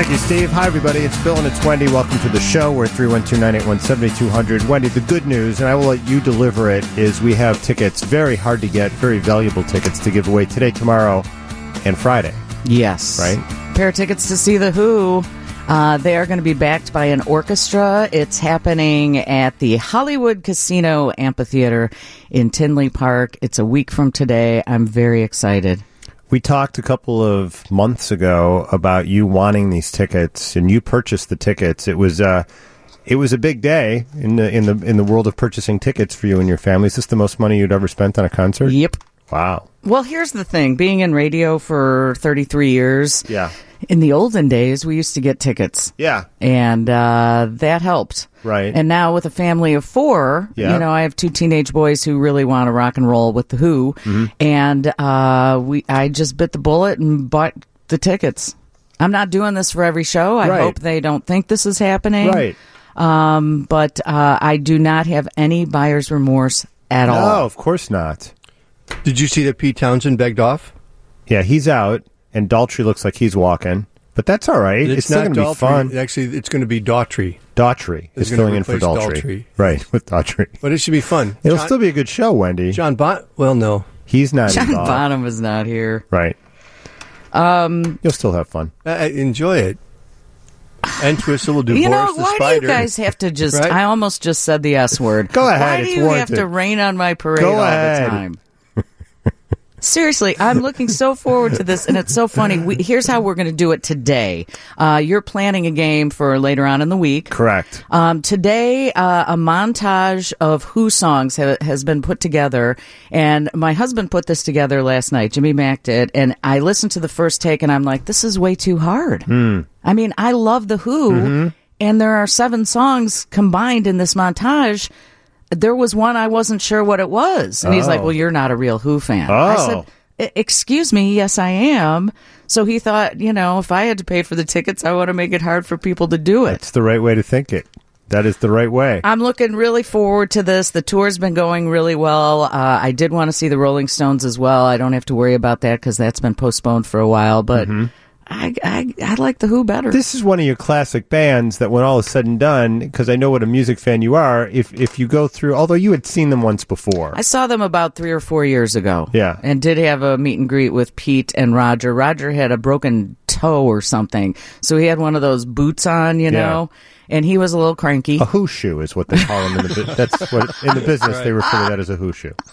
Thank you, Steve. Hi, everybody. It's Bill and it's Wendy. Welcome to the show. We're at 312-981-7200. Wendy, the good news, and I will let you deliver it, is we have tickets, very hard to get, very valuable tickets to give away today, tomorrow, and Friday. Yes. Right? Pair of tickets to see The Who. They are going to be backed by an orchestra. It's happening at the Hollywood Casino Amphitheater in Tinley Park. It's a week from today. I'm very excited. We talked a couple of months ago about you wanting these tickets, and you purchased the tickets. It was a big day in the world of purchasing tickets for you and your family. Is this the most money you'd ever spent on a concert? Yep. Wow. Well, here's the thing. Being in radio for 33 years, Yeah. in the olden days, we used to get tickets. Yeah. And that helped. Right. And now with a family of four, Yeah. you know, I have two teenage boys who really want to rock and roll with The Who. Mm-hmm. And I just bit the bullet and bought the tickets. I'm not doing this for every show. I Right. hope they don't think this is happening. Right. But I do not have any buyer's remorse at all. No, of course not. Did you see that Pete Townsend begged off? Yeah, he's out, and Daltrey looks like he's walking. But that's all right. It's still not going to be fun. Actually, it's going to be Daughtry. Daughtry is gonna filling in for replace Daltrey. Daltrey. Right, with Daughtry. But it should be fun. It'll still be a good show, Wendy. John Bot. Well, no. He's not John involved. Bonham is not here. Right. You'll still have fun. Enjoy it. And Twistle will do You know, Boris the why Spider. do you guys have to just... Right? I almost just said the S word. Go ahead, Why it's do you warranted. have to rain on my parade Go all ahead. the time? Seriously, I'm looking so forward to this, and it's so funny. Here's how we're going to do it today. You're planning a game for later on in the week. Correct. Today, a montage of Who songs has been put together, and my husband put this together last night. Jimmy Mack did, and I listened to the first take, and I'm like, this is way too hard. I mean, I love The Who, and there are 7 songs combined in this montage. There was one I wasn't sure what it was. And he's like, well, you're not a real Who fan. I said, excuse me, yes, I am. So he thought, you know, if I had to pay for the tickets, I want to make it hard for people to do it. That's the right way to think it. That is the right way. I'm looking really forward to this. The tour's been going really well. I did want to see the Rolling Stones as well. I don't have to worry about that because that's been postponed for a while. But I like The Who better. This is one of your classic bands that when all is said and done, because I know what a music fan you are, if you go through, although you had seen them once before. I saw them about 3 or 4 years ago. Yeah. And did have a meet and greet with Pete and Roger. Roger had a broken toe or something. So he had one of those boots on, you know, and he was a little cranky. A Who shoe is what they call them in the business. That's what in the business they refer to that as a Who shoe.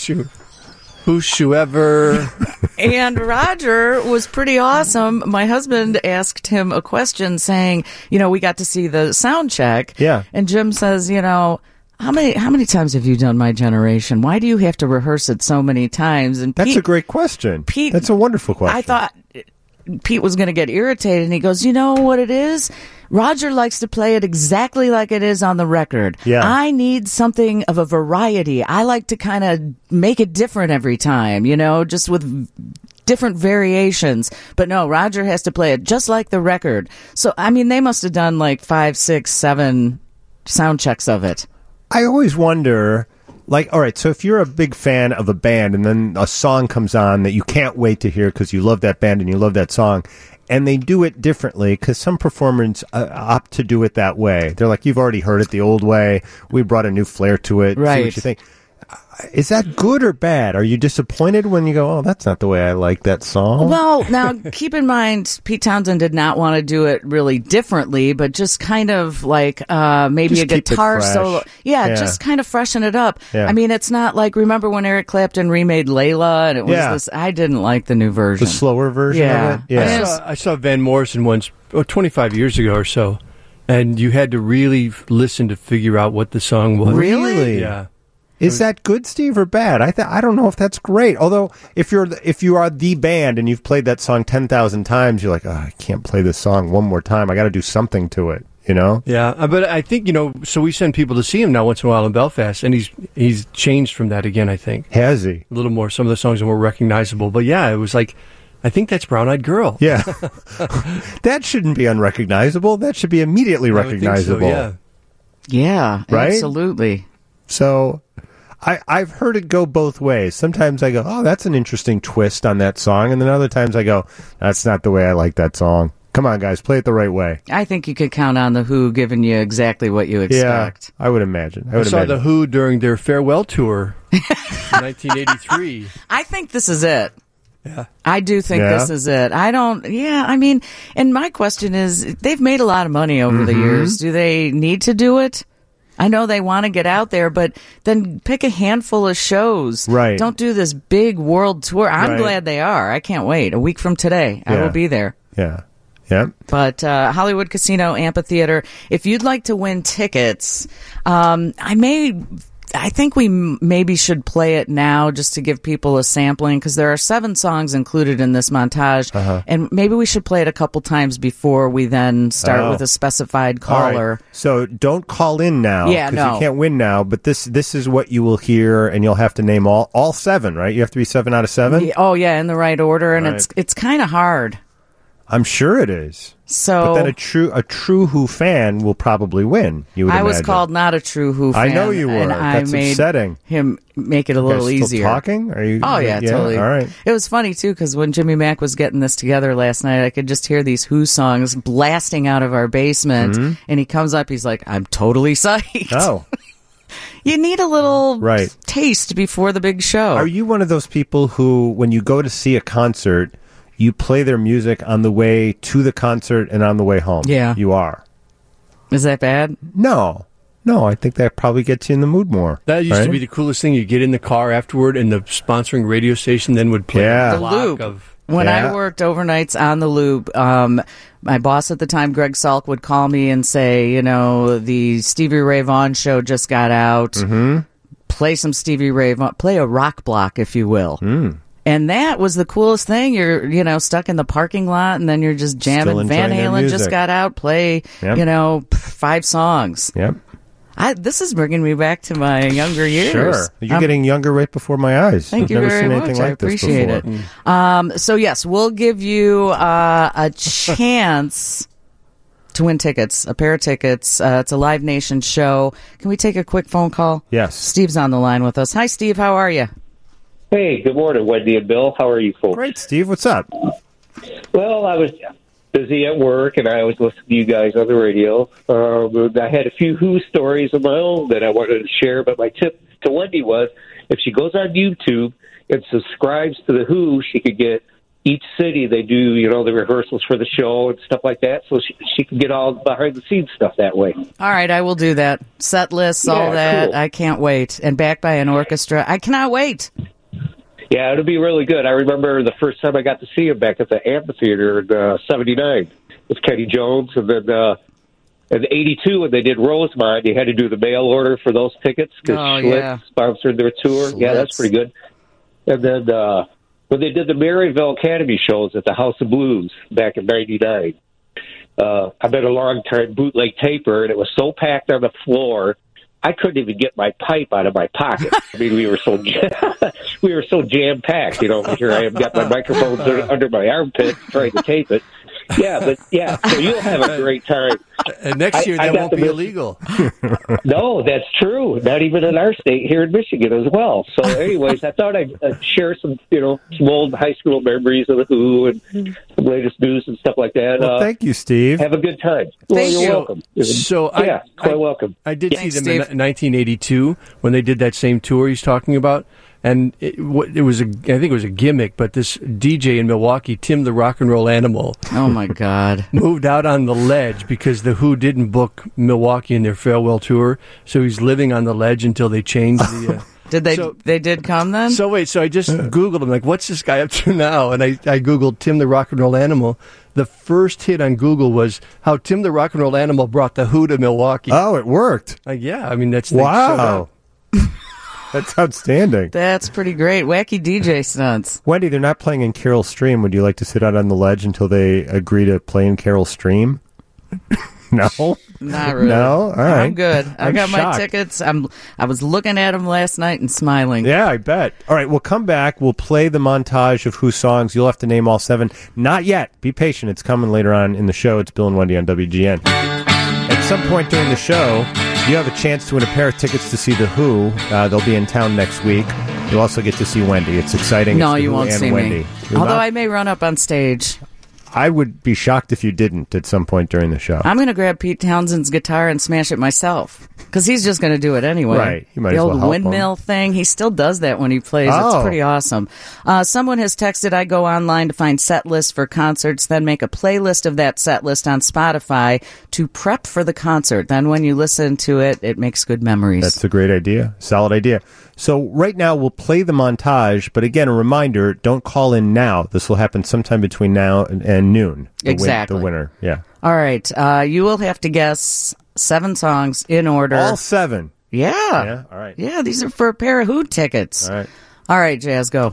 Whosoever. And Roger was pretty awesome. My husband asked him a question saying, you know, we got to see the sound check. Yeah. And Jim says, you know, how many times have you done My Generation? Why do you have to rehearse it so many times? And That's Pete, a great question. Pete, that's a wonderful question. I thought Pete was going to get irritated, and he goes, you know what it is? Roger likes to play it exactly like it is on the record. Yeah. I need something of a variety. I like to kind of make it different every time, you know, just with different variations. But no, Roger has to play it just like the record. So, I mean, they must have done like 5, 6, 7 sound checks of it. I always wonder, like, all right, so if you're a big fan of a band and then a song comes on that you can't wait to hear because you love that band and you love that song, and they do it differently because some performers opt to do it that way. They're like, you've already heard it the old way. We brought a new flair to it. Right. See what you think. Is that good or bad? Are you disappointed when you go, oh, that's not the way I like that song? Well, now, keep in mind, Pete Townsend did not want to do it really differently, but just kind of like maybe Just a keep it guitar fresh. solo. Yeah, Yeah. just kind of freshen it up. Yeah. I mean, it's not like, remember when Eric Clapton remade Layla and it was Yeah. this, I didn't like the new version. The slower version Yeah. of it? Yeah. I saw Van Morrison once, 25 years ago or so, and you had to really listen to figure out what the song was. Really? Yeah. Is that good, Steve, or bad? I don't know if that's great. Although, if you are the band and you've played that song 10,000 times, you're like, oh, I can't play this song one more time. I got to do something to it. You know? Yeah, but I think, you know, so we send people to see him now once in a while in Belfast, and he's changed from that again, I think. Has he? A little more. Some of the songs are more recognizable. But yeah, it was like, I think that's Brown Eyed Girl. Yeah. That shouldn't be unrecognizable. That should be immediately I would think so, recognizable. yeah. Yeah, Right? absolutely. So I've heard it go both ways. Sometimes I go, oh, that's an interesting twist on that song. And then other times I go, that's not the way I like that song. Come on, guys, play it the right way. I think you could count on the Who giving you exactly what you expect. Yeah, I would imagine. I saw the Who during their farewell tour in 1983. I think this is it. Yeah. I do think this is it. I mean, and my question is, they've made a lot of money over the years. Do they need to do it? I know they want to get out there, but then pick a handful of shows. Right. Don't do this big world tour. I'm glad they are. I can't wait. A week from today, I will be there. Yeah. Yeah. But Hollywood Casino Amphitheater, if you'd like to win tickets, I think we maybe should play it now just to give people a sampling, because there are 7 songs included in this montage, and maybe we should play it a couple times before we then start with a specified caller. Right. So don't call in now, because you can't win now, but this is what you will hear, and you'll have to name all 7, right? You have to be 7 out of 7? Oh, yeah, in the right order, and it's kind of hard. I'm sure it is. So, but then a true Who fan will probably win. You would I was imagine. called not a true Who fan. I know you were. And That's I made upsetting. him make it a little you guys easier. Still talking? Are you? Oh yeah, totally. All right. It was funny too, because when Jimmy Mack was getting this together last night, I could just hear these Who songs blasting out of our basement, and he comes up. He's like, "I'm totally psyched." Oh. You need a little Right. taste before the big show. Are you one of those people who, when you go to see a concert, you play their music on the way to the concert and on the way home? Yeah. You are. Is that bad? No, I think that probably gets you in the mood more. That used to be the coolest thing. You get in the car afterward, and the sponsoring radio station then would play the loop. When I worked overnights on the Loop, my boss at the time, Greg Salk, would call me and say, the Stevie Ray Vaughan show just got out. Mm-hmm. Play some Stevie Ray Vaughan. Play a rock block, if you will. Mm. And that was the coolest thing. You're, stuck in the parking lot, and then you're just jamming. Van Halen just got out. Play, 5 songs. Yep. This is bringing me back to my younger years. Sure. You're getting younger right before my eyes. Thank you never very seen much. anything like I appreciate this before. it. So, yes, we'll give you a chance to win tickets, a pair of tickets. It's a Live Nation show. Can we take a quick phone call? Yes. Steve's on the line with us. Hi, Steve. How are you? Hey, good morning, Wendy and Bill. How are you folks? Great, Steve. What's up? Well, I was busy at work, and I always listen to you guys on the radio. I had a few Who stories of my own that I wanted to share, but my tip to Wendy was, if she goes on YouTube and subscribes to the Who, she could get each city. They do, the rehearsals for the show and stuff like that, so she can get all behind-the-scenes stuff that way. All right, I will do that. Set lists, all that. Cool. I can't wait. And backed by an orchestra. I cannot wait. Yeah, it'll be really good. I remember the first time I got to see him back at the amphitheater in '79 with Kenny Jones, and then in '82 when they did Rosemont, you had to do the mail order for those tickets because Schlitz sponsored their tour. Schlitz. Yeah, that's pretty good. And then when they did the Maryville Academy shows at the House of Blues back in '99, I've been a long-time bootleg taper, and it was so packed on the floor, I couldn't even get my pipe out of my pocket. I mean, we were so jam packed. Here I am, got my microphones under my armpit trying to tape it. Yeah, but so you'll have a great time. And next year that won't be illegal. No, that's true. Not even in our state here in Michigan as well. So, anyways, I thought I'd share some old high school memories of the Who and some latest news and stuff like that. Well, thank you, Steve. Have a good time. Thank you. You're welcome. So quite welcome. I did Thanks, see them in Steve. 1982 when they did that same tour he's talking about. And it was I think it was a gimmick, but this DJ in Milwaukee, Tim the Rock and Roll Animal, Oh, my God. moved out on the ledge because the Who didn't book Milwaukee in their farewell tour, so he's living on the ledge until they changed the... Did they did come then? So I just Googled him, like, what's this guy up to now? And I Googled Tim the Rock and Roll Animal. The first hit on Google was how Tim the Rock and Roll Animal brought the Who to Milwaukee. Oh, it worked. Like, yeah, I mean, that's... Wow. That's outstanding. That's pretty great. Wacky DJ stunts. Wendy, they're not playing in Carol Stream. Would you like to sit out on the ledge until they agree to play in Carol Stream? No? Not really. No? All right. I'm good. I I'm got my shocked. tickets. I was looking at them last night and smiling. Yeah, I bet. All right, we'll come back. We'll play the montage of Who songs. You'll have to name all 7. Not yet. Be patient. It's coming later on in the show. It's Bill and Wendy on WGN. At some point during the show, you have a chance to win a pair of tickets to see The Who. They'll be in town next week. You'll also get to see Wendy. It's exciting. No, it's you Who won't and see Wendy. me. You're Although not? I may run up on stage. I would be shocked if you didn't at some point during the show. I'm going to grab Pete Townshend's guitar and smash it myself because he's just going to do it anyway. Right. You might the as well old help windmill thing, he still does that when he plays. Oh. It's pretty awesome. Someone has texted, I go online to find set lists for concerts, then make a playlist of that set list on Spotify to prep for the concert. Then when you listen to it, it makes good memories. That's a great idea. Solid idea. So right now we'll play the montage, but again, a reminder, don't call in now. This will happen sometime between now and noon. Exactly. The winner, yeah. All right. You will have to guess 7 songs in order. All 7. Yeah. Yeah, all right. Yeah, these are for a pair of Hoot tickets. All right. All right, Jazz, go.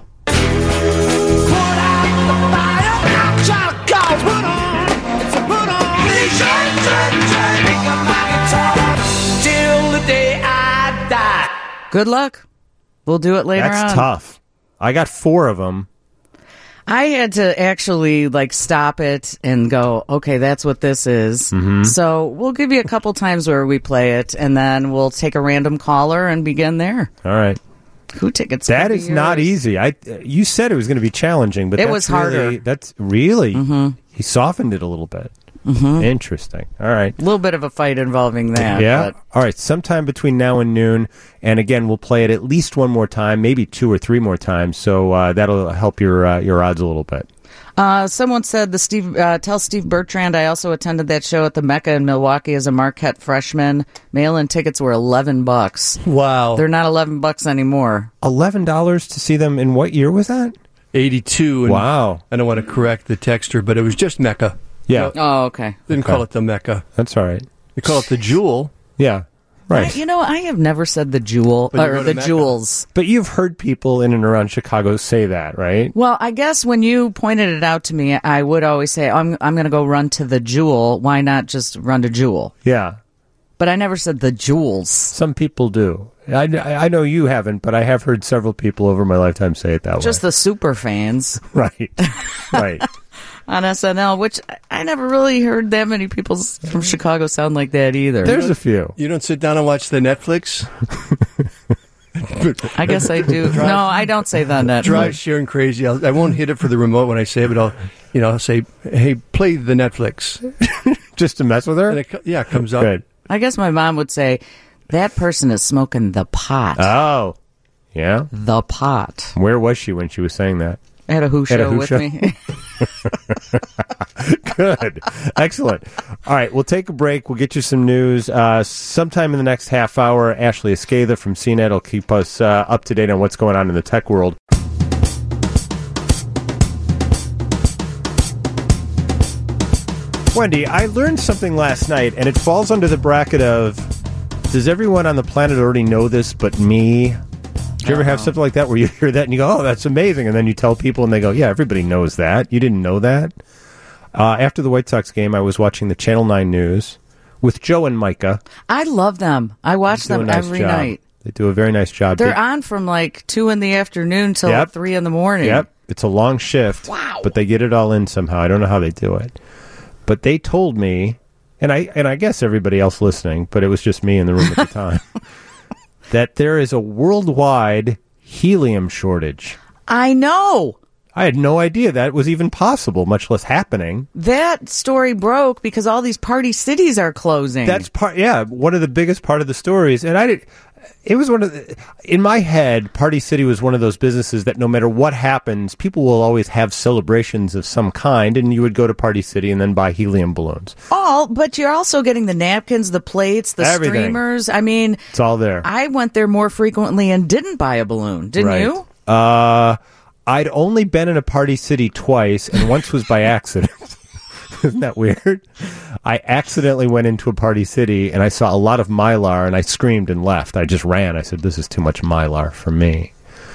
Good luck. We'll do it later on. That's tough. I got 4 of them. I had to actually stop it and go, okay, that's what this is. Mm-hmm. So we'll give you a couple times where we play it, and then we'll take a random caller and begin there. All right. Who tickets? That is not easy. You said it was going to be challenging, but it that's was harder. Really, that's really. Mm-hmm. He softened it a little bit. Mm-hmm. Interesting. All right. A little bit of a fight involving that. Yeah. But. All right. Sometime between now and noon, and again, we'll play it at least one more time, maybe 2 or 3 more times. So that'll help your odds a little bit. Someone said tell Steve Bertrand I also attended that show at the Mecca in Milwaukee as a Marquette freshman. Mail-in tickets were $11. Wow. They're not $11 anymore. $11 to see them. In what year was that? 82. And wow. I don't want to correct the texter, but it was just Mecca. Yeah. Oh, okay. Didn't call it the Mecca. That's all right. They call it the Jewel. Yeah. Right. I have never said the Jewel or the Jewels. But you've heard people in and around Chicago say that, right? Well, I guess when you pointed it out to me, I would always say, I'm going to go run to the Jewel. Why not just run to Jewel? Yeah. But I never said the Jewels. Some people do. I know you haven't, but I have heard several people over my lifetime say it that way. Just the super fans. Right. Right. On SNL, which I never really heard that many people from Chicago sound like that either. There's a few. You don't sit down and watch the Netflix? I guess I do. No, I don't say the Netflix. Drives Sharon crazy. I won't hit it for the remote when I say it, but I'll say, hey, play the Netflix. Just to mess with her? And it comes up. Good. I guess my mom would say, that person is smoking the pot. Oh. Yeah? The pot. Where was she when she was saying that? At a Who show with me. Good. Excellent. All right, we'll take a break. We'll get you some news. Sometime in the next half hour, Ashley Escatha from CNET will keep us up to date on what's going on in the tech world. Wendy, I learned something last night, and it falls under the bracket of, does everyone on the planet already know this but me? Do you ever have something like that where you hear that and you go, oh, that's amazing, and then you tell people and they go, yeah, everybody knows that. You didn't know that? After the White Sox game, I was watching the Channel 9 News with Joe and Micah. I love them. I watch them every night. They do a very nice job. They're on from 2 in the afternoon till 3 in the morning. Yep. It's a long shift. Wow. But they get it all in somehow. I don't know how they do it. But they told me, and I guess everybody else listening, but it was just me in the room at the time, that there is a worldwide helium shortage. I know. I had no idea that was even possible, much less happening. That story broke because all these party cities are closing. That's one of the biggest part of the stories. And it was in my head, Party City was one of those businesses that no matter what happens, people will always have celebrations of some kind, and you would go to Party City and then buy helium balloons. But you're also getting the napkins, the plates, the Everything. Streamers. I mean, it's all there. I went there more frequently and didn't buy a balloon. Didn't you? I'd only been in a Party City twice, and once was by accident. Isn't that weird? I accidentally went into a Party City, and I saw a lot of Mylar, and I screamed and left. I just ran. I said, this is too much Mylar for me.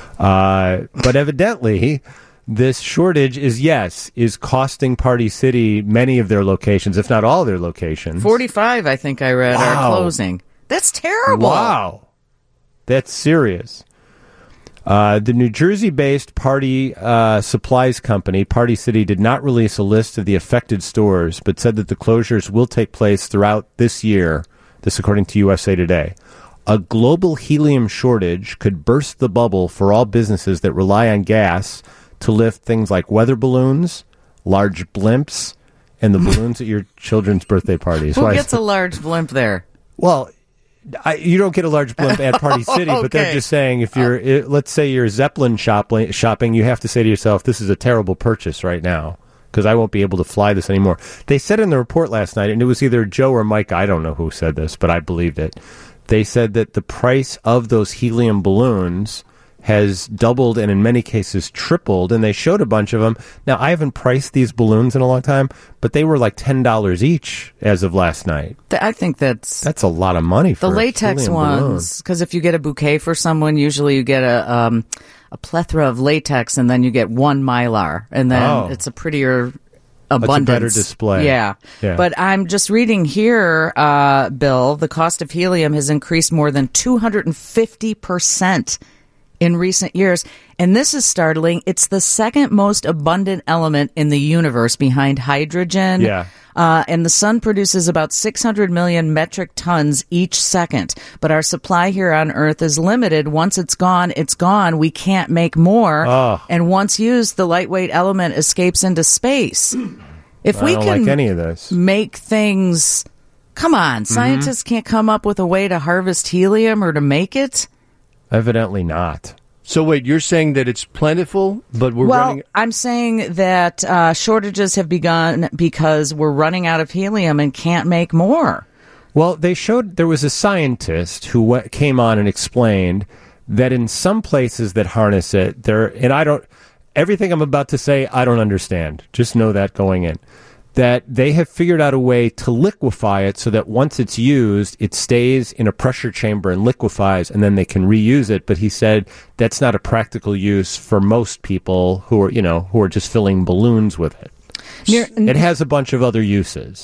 But evidently, this shortage is costing Party City many of their locations, if not all their locations. 45, I think I read, are closing. That's terrible. Wow. That's serious. The New Jersey-based party supplies company, Party City, did not release a list of the affected stores, but said that the closures will take place throughout this year, this according to USA Today. A global helium shortage could burst the bubble for all businesses that rely on gas to lift things like weather balloons, large blimps and the balloons at your children's birthday parties. Who gets a large blimp there? Well, you don't get a large blimp at Party City, but they're just saying if you're, let's say you're Zeppelin shopping, you have to say to yourself, this is a terrible purchase right now because I won't be able to fly this anymore. They said in the report last night, and it was either Joe or Mike, I don't know who said this, but I believed it. They said that the price of those helium balloons has doubled and in many cases tripled, and they showed a bunch of them. Now, I haven't priced these balloons in a long time, but they were like $10 each as of last night. I think that's a lot of money for the latex helium ones, because if you get a bouquet for someone, usually you get a plethora of latex, and then you get one Mylar, and then it's a prettier abundance. It's a better display. Yeah. But I'm just reading here, Bill, the cost of helium has increased more than 250% in recent years. And this is startling. It's the second most abundant element in the universe behind hydrogen. Yeah. And the sun produces about 600 million metric tons each second. But our supply here on Earth is limited. Once it's gone, it's gone. We can't make more. Oh. And once used, the lightweight element escapes into space. If we I don't can like any of this. make things... Come on, scientists can't come up with a way to harvest helium or to make it? Evidently not. So wait, you're saying that it's plentiful, but we're running... I'm saying that shortages have begun because we're running out of helium and can't make more. Well, they showed there was a scientist who came on and explained that in some places that harness it, everything I'm about to say, I don't understand. Just know that going in. That they have figured out a way to liquefy it so that once it's used, it stays in a pressure chamber and liquefies, and then they can reuse it. But he said that's not a practical use for most people who are just filling balloons with it. It has a bunch of other uses.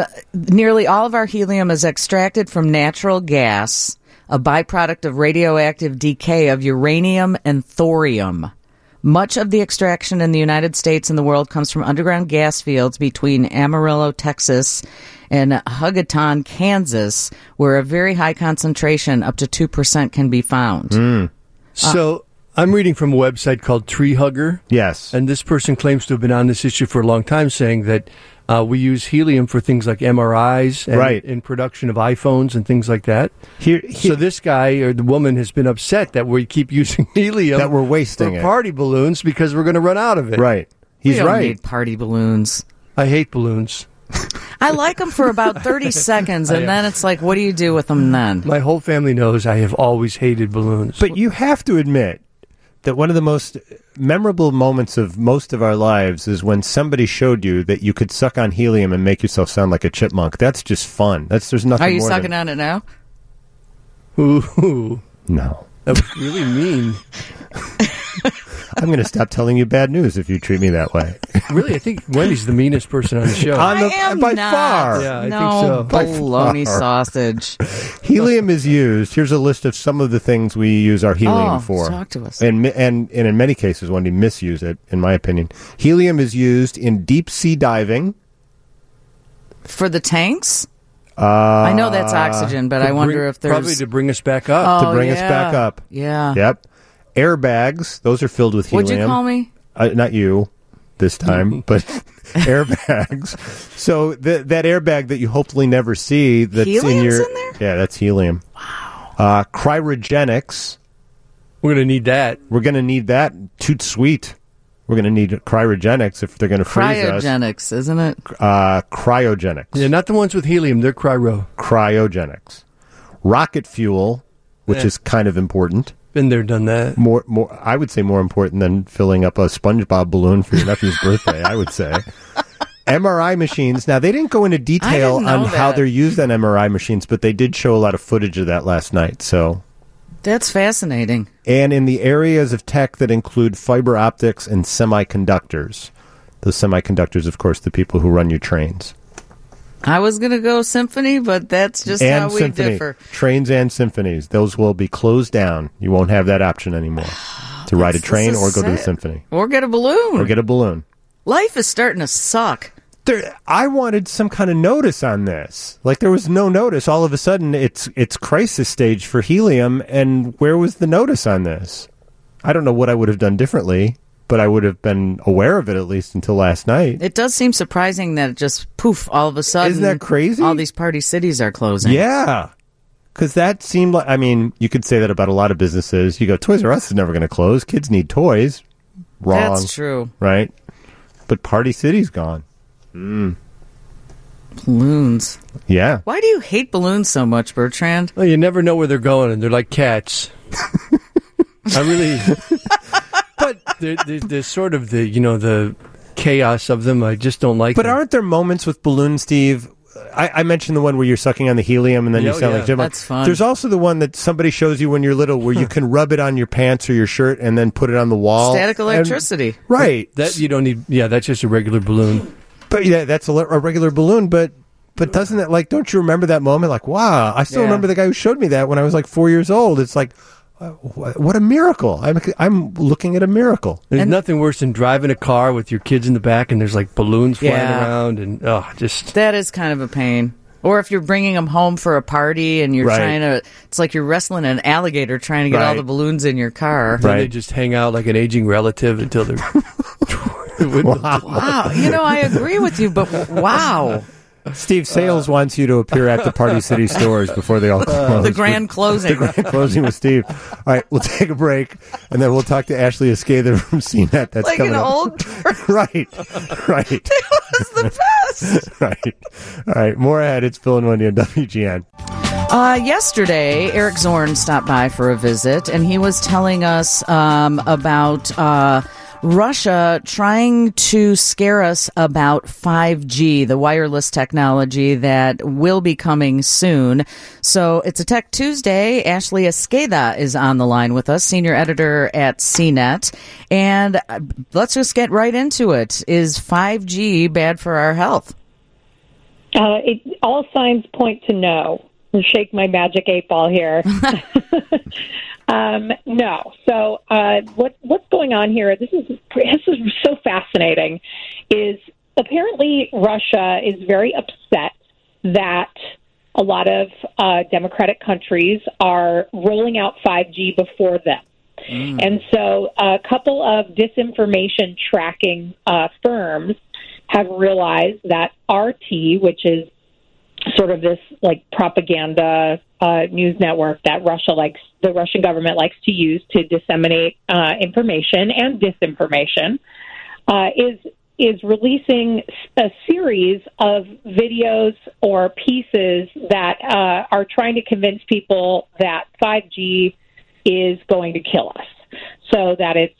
Nearly all of our helium is extracted from natural gas, a byproduct of radioactive decay of uranium and thorium. Much of the extraction in the United States and the world comes from underground gas fields between Amarillo, Texas, and Hugoton, Kansas, where a very high concentration, up to 2%, can be found. So I'm reading from a website called Tree Hugger. Yes. And this person claims to have been on this issue for a long time, saying that we use helium for things like MRIs and in production of iPhones and things like that. So this guy or the woman has been upset that we keep using helium. That we're wasting for party balloons because we're going to run out of it. Right. He's we don't right. need party balloons. I hate balloons. I like them for about 30 seconds, and then it's like, what do you do with them then? My whole family knows I have always hated balloons. But you have to admit that one of the most memorable moments of most of our lives is when somebody showed you that you could suck on helium and make yourself sound like a chipmunk. That's just fun. There's nothing. Are you more sucking on it now? Ooh. No. That was really mean. I'm going to stop telling you bad news if you treat me that way. Really, I think Wendy's the meanest person on the show. I am by not. far. Yeah, I no, think so. bologna sausage. Helium is used. Here's a list of some of the things we use our helium for. Talk to us. And in many cases, Wendy, misuse it, in my opinion. Helium is used in deep sea diving. For the tanks? I know that's oxygen, but I wonder if there's... Probably to bring us back up. To bring us back up. Yeah. Yep. Airbags, those are filled with helium. What'd you call me? Not you this time, but airbags. So that airbag that you hopefully never see, that's Helium's in there? Yeah, that's helium. Wow. Cryogenics. We're going to need that. We're going to need that. Toot sweet. We're going to need cryogenics if they're going to freeze us. Cryogenics, isn't it? Cryogenics. Yeah, not the ones with helium. They're cryo. Cryogenics. Rocket fuel, which is kind of important. Been there, done that. More. I would say more important than filling up a SpongeBob balloon for your nephew's birthday. I would say. MRI machines. Now, they didn't go into detail on how they're used on MRI machines, but they did show a lot of footage of that last night. So that's fascinating. And in the areas of tech that include fiber optics and semiconductors. The semiconductors, of course, the people who run your trains. I was going to go symphony, but that's just and how we symphony. differ. Trains and symphonies. Those will be closed down. You won't have that option anymore. To ride a train or go to the symphony. Or get a balloon. Or get a balloon. Life is starting to suck. I wanted some kind of notice on this. Like, there was no notice. All of a sudden, it's crisis stage for helium, and where was the notice on this? I don't know what I would have done differently. but I would have been aware of it at least until last night. It does seem surprising that it just, poof, all of a sudden. Isn't that crazy? All these party cities are closing. Yeah. Because that seemed like, I mean, you could say that about a lot of businesses. You go, Toys R Us is never going to close. Kids need toys. Wrong. That's true. Right? But Party City's gone. Balloons. Yeah. Why do you hate balloons so much, Bertrand? Well, you never know where they're going, and they're like cats. I really... But there's sort of the chaos of them. I just don't like But them. aren't there moments with balloons, Steve? I mentioned the one where you're sucking on the helium and then you sound like Jim. That's fun. There's also the one that somebody shows you when you're little where you can rub it on your pants or your shirt and then put it on the wall. Static electricity. Right. That you don't need. Yeah, that's just a regular balloon. But yeah, that's a regular balloon. But doesn't it, like, don't you remember that moment? Like, wow, I still remember the guy who showed me that when I was like 4 years old. It's like, what a miracle. I'm looking at a miracle. There's nothing worse than driving a car with your kids in the back and there's like balloons flying around and just... That is kind of a pain. Or if you're bringing them home for a party and you're trying to... It's like you're wrestling an alligator trying to get all the balloons in your car. Then they just hang out like an aging relative until they're... Wow. You know, I agree with you, but wow. Steve Sales wants you to appear at the Party City stores before they all close. The grand closing. The grand closing with Steve. All right, we'll take a break, and then we'll talk to Ashley Escather from CNET. That's like coming an up. old person. Right. It was the best. Right. All right, more ahead. It's Phil and Wendy on WGN. Yesterday, Eric Zorn stopped by for a visit, and he was telling us about Russia trying to scare us about 5G, the wireless technology that will be coming soon. So it's a Tech Tuesday. Ashley Escather is on the line with us, senior editor at CNET. And let's just get right into it. Is 5G bad for our health? All signs point to no. I'll shake my magic 8-ball here. No. So what's going on here? This is so fascinating. Is apparently Russia is very upset that a lot of democratic countries are rolling out 5G before them. And so a couple of disinformation tracking firms have realized that RT, which is sort of this like propaganda news network that the Russian government likes to use to disseminate information and disinformation, is releasing a series of videos or pieces that are trying to convince people that 5G is going to kill us. So that it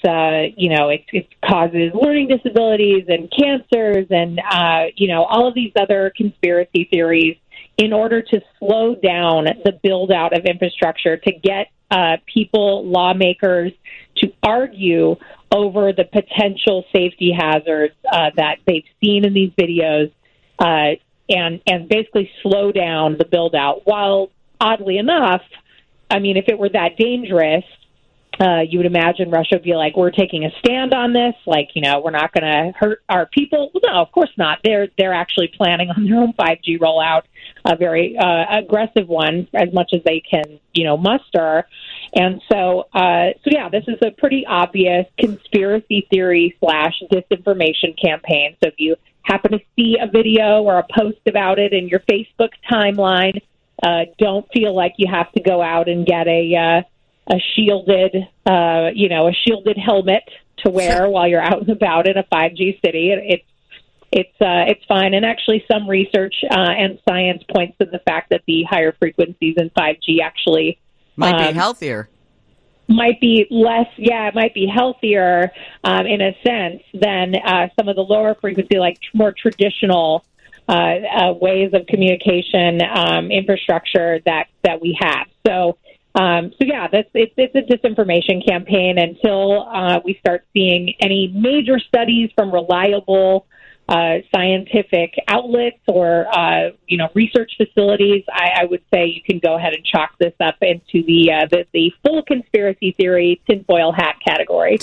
causes learning disabilities and cancers and, all of these other conspiracy theories in order to slow down the build out of infrastructure to get people, lawmakers, to argue over the potential safety hazards that they've seen in these videos and basically slow down the build out. While, oddly enough, I mean, if it were that dangerous, you would imagine Russia would be like, we're taking a stand on this. Like, we're not going to hurt our people. Well, no, of course not. They're actually planning on their own 5G rollout, a very aggressive one, as much as they can, muster. And so yeah, this is a pretty obvious conspiracy theory / disinformation campaign. So if you happen to see a video or a post about it in your Facebook timeline, don't feel like you have to go out and get a shielded helmet to wear while you're out and about in a 5G city. It's fine. And actually some research and science points to the fact that the higher frequencies in 5G actually might be healthier. Might be less, it might be healthier in a sense than some of the lower frequency, like more traditional ways of communication infrastructure that we have. So yeah, it's a disinformation campaign until we start seeing any major studies from reliable scientific outlets or research facilities. I would say you can go ahead and chalk this up into the full conspiracy theory tinfoil hat category.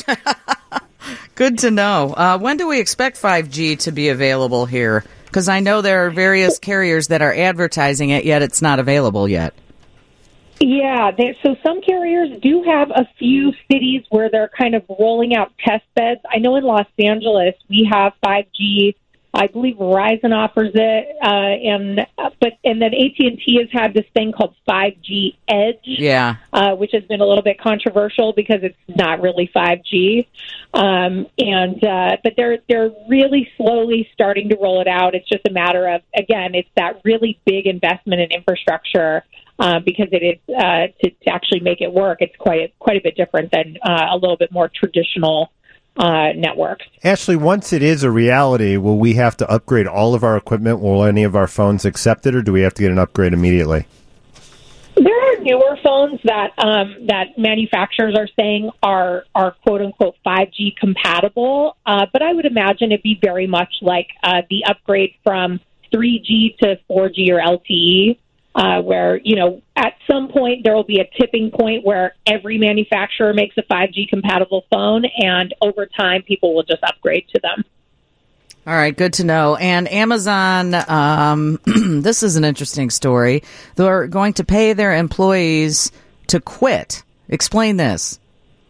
Good to know. When do we expect 5G to be available here? Because I know there are various carriers that are advertising it, yet it's not available yet. Yeah, so some carriers do have a few cities where they're kind of rolling out test beds. I know in Los Angeles we have 5G. I believe Verizon offers it, and then AT&T has had this thing called 5G Edge, which has been a little bit controversial because it's not really 5G, but they're really slowly starting to roll it out. It's just a matter of, again, it's that really big investment in infrastructure. Because it is to actually make it work, it's quite a bit different than a little bit more traditional networks. Ashley, once it is a reality, will we have to upgrade all of our equipment? Will any of our phones accept it, or do we have to get an upgrade immediately? There are newer phones that manufacturers are saying are quote unquote 5G compatible, but I would imagine it'd be very much like the upgrade from 3G to 4G or LTE. Where, at some point there will be a tipping point where every manufacturer makes a 5G compatible phone, and over time people will just upgrade to them. All right, good to know. And Amazon, this is an interesting story. They're going to pay their employees to quit. Explain this.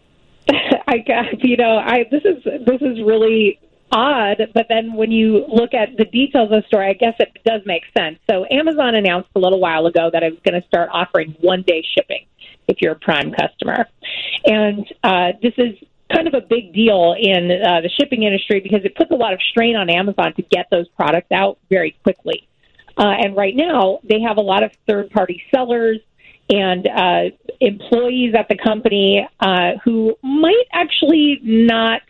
This is really odd, but then when you look at the details of the story, I guess it does make sense. So Amazon announced a little while ago that it was going to start offering one-day shipping if you're a Prime customer. And this is kind of a big deal in the shipping industry because it puts a lot of strain on Amazon to get those products out very quickly. And right now, they have a lot of third-party sellers and employees at the company who might actually not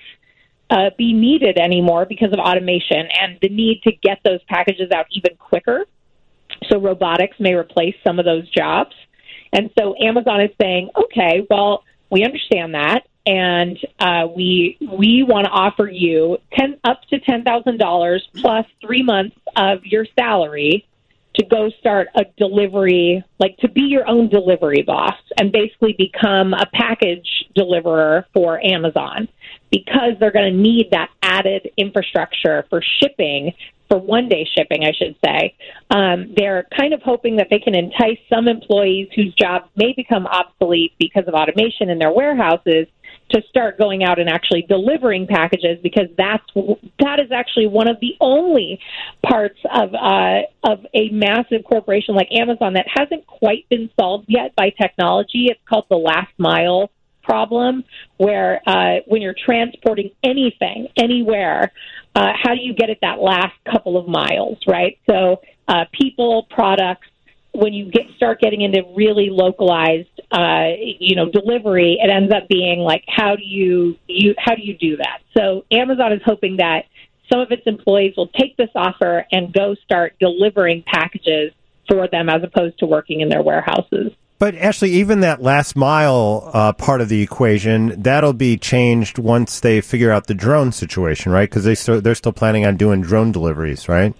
be needed anymore because of automation and the need to get those packages out even quicker. So robotics may replace some of those jobs. And so Amazon is saying, okay, well, we understand that, and we want to offer you up to $10,000 plus 3 months of your salary to go start a delivery, like to be your own delivery boss and basically become a package deliverer for Amazon, because they're going to need that added infrastructure for shipping, for one-day shipping, I should say. They're kind of hoping that they can entice some employees whose jobs may become obsolete because of automation in their warehouses to start going out and actually delivering packages, because that is actually one of the only parts of a massive corporation like Amazon that hasn't quite been solved yet by technology. It's called the last mile problem, where when you're transporting anything, anywhere, how do you get it that last couple of miles, right? So people, products, when you start getting into really localized, delivery, it ends up being like, how do you do that? So Amazon is hoping that some of its employees will take this offer and go start delivering packages for them as opposed to working in their warehouses. But Ashley, even that last mile part of the equation, that'll be changed once they figure out the drone situation, right? Because they're still planning on doing drone deliveries, right?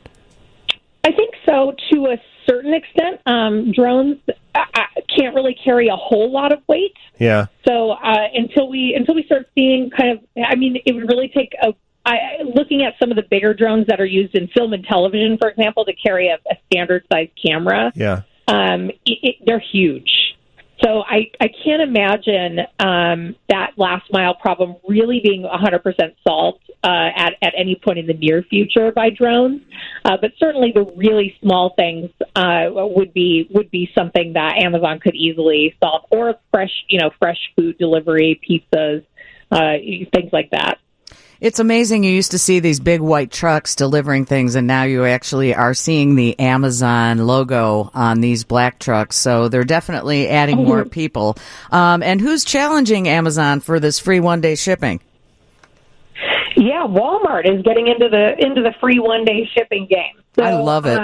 I think so, to a certain extent. Drones can't really carry a whole lot of weight. Yeah. So until we start seeing it would really take looking at some of the bigger drones that are used in film and television, for example, to carry a standard size camera. Yeah. They're huge. So I can't imagine that last mile problem really being 100% solved at any point in the near future by drones. But certainly the really small things would be something that Amazon could easily solve, or fresh food delivery, pizzas, things like that. It's amazing. You used to see these big white trucks delivering things, and now you actually are seeing the Amazon logo on these black trucks. So they're definitely adding more people. And who's challenging Amazon for this free one-day shipping? Yeah, Walmart is getting into the free one-day shipping game. So, I love it.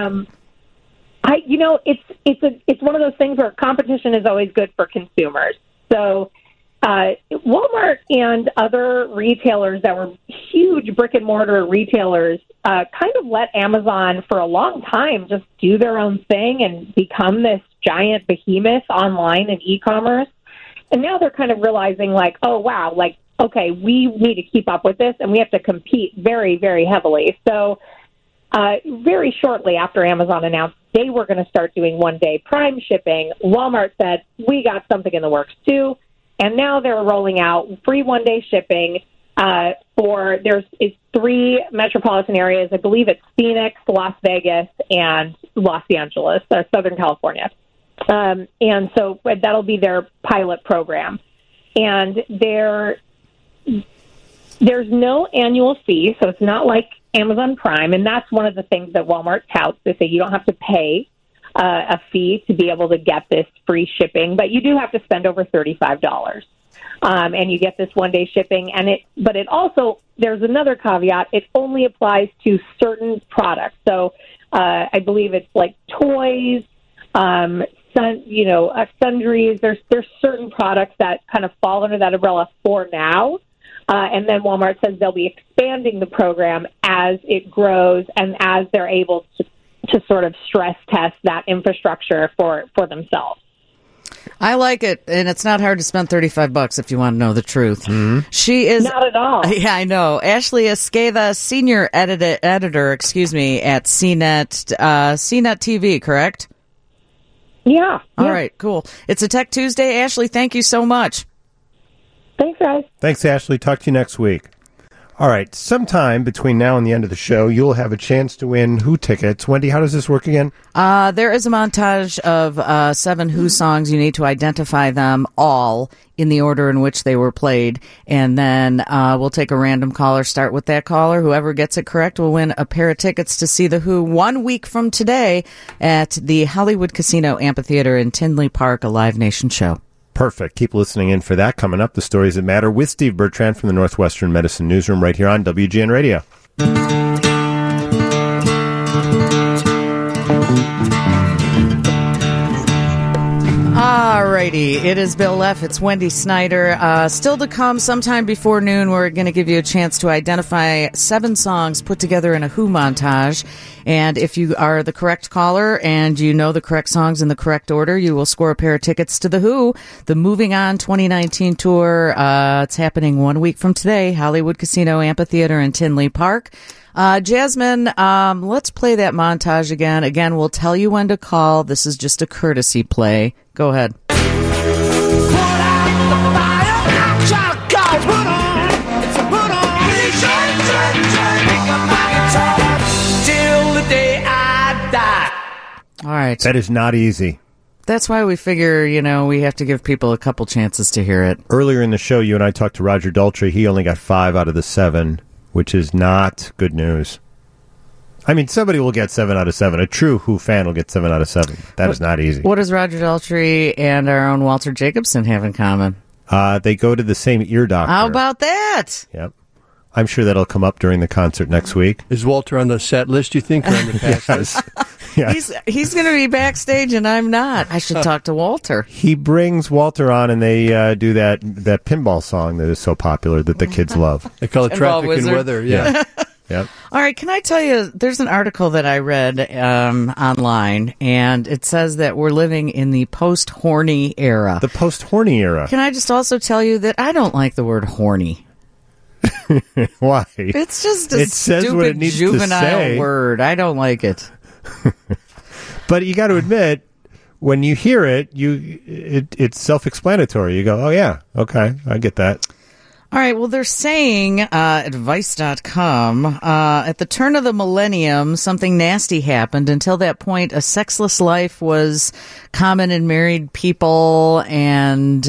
It's one of those things where competition is always good for consumers. So Walmart and other retailers that were huge brick-and-mortar retailers kind of let Amazon for a long time just do their own thing and become this giant behemoth online and e-commerce. And now they're kind of realizing, like, oh, wow, like, okay, we need to keep up with this, and we have to compete very, very heavily. So very shortly after Amazon announced they were going to start doing one-day Prime shipping. Walmart said, we got something in the works too. And now they're rolling out free one-day shipping it's 3 metropolitan areas. I believe it's Phoenix, Las Vegas, and Los Angeles, Southern California. And so that'll be their pilot program. And there's no annual fee, so it's not like Amazon Prime. And that's one of the things that Walmart touts. They say you don't have to pay a fee to be able to get this free shipping, but you do have to spend over $35. And you get this one-day shipping. But it also, there's another caveat, it only applies to certain products. So I believe it's like toys, sundries. There's certain products that kind of fall under that umbrella for now. And then Walmart says they'll be expanding the program as it grows and as they're able to sort of stress test that infrastructure for themselves. I like it, and it's not hard to spend $35 if you want to know the truth. Mm-hmm. She is not at all. Yeah, I know. Ashley Esqueda, senior editor, at CNET TV, correct? Yeah. All right, cool. It's a Tech Tuesday. Ashley, thank you so much. Thanks, guys. Thanks, Ashley. Talk to you next week. All right, sometime between now and the end of the show, you'll have a chance to win Who tickets. Wendy, how does this work again? There is a montage of 7 Who songs. You need to identify them all in the order in which they were played. And then we'll take a random caller, start with that caller. Whoever gets it correct will win a pair of tickets to see The Who 1 week from today at the Hollywood Casino Amphitheater in Tinley Park, a Live Nation show. Perfect. Keep listening in for that. Coming up, the stories that matter with Steve Bertrand from the Northwestern Medicine Newsroom right here on WGN Radio. Alrighty, it is Bill Leff. It's Wendy Snyder. Still to come sometime before noon, we're going to give you a chance to identify 7 songs put together in a Who montage. And if you are the correct caller and you know the correct songs in the correct order, you will score a pair of tickets to The Who, the Moving On 2019 tour. It's happening 1 week from today, Hollywood Casino Amphitheater in Tinley Park. Jasmine, let's play that montage again. Again, we'll tell you when to call. This is just a courtesy play. Go ahead. All right. That is not easy. That's why we figure, we have to give people a couple chances to hear it. Earlier in the show, you and I talked to Roger Daltrey. He only got 5 out of the 7, which is not good news. I mean, somebody will get 7 out of 7. A true Who fan will get 7 out of 7. That is not easy. What does Roger Daltrey and our own Walter Jacobson have in common? They go to the same ear doctor. How about that? Yep. I'm sure that'll come up during the concert next week. Is Walter on the set list, you think, or on the pass list? Yes. He's going to be backstage, and I'm not. I should talk to Walter. He brings Walter on, and they do that pinball song that is so popular that the kids love. They call it Traffic and Weather. Yeah. Yep. All right, can I tell you, there's an article that I read online, and it says that we're living in the post-horny era. The post-horny era. Can I just also tell you that I don't like the word horny? Why? It's just a it says what it stupid needs to juvenile say. word. I don't like it. But you got to admit, when you hear it, it's self-explanatory. You go, oh, yeah, okay, I get that. All right, well, they're saying at Vice.com, at the turn of the millennium, something nasty happened. Until that point, a sexless life was common in married people and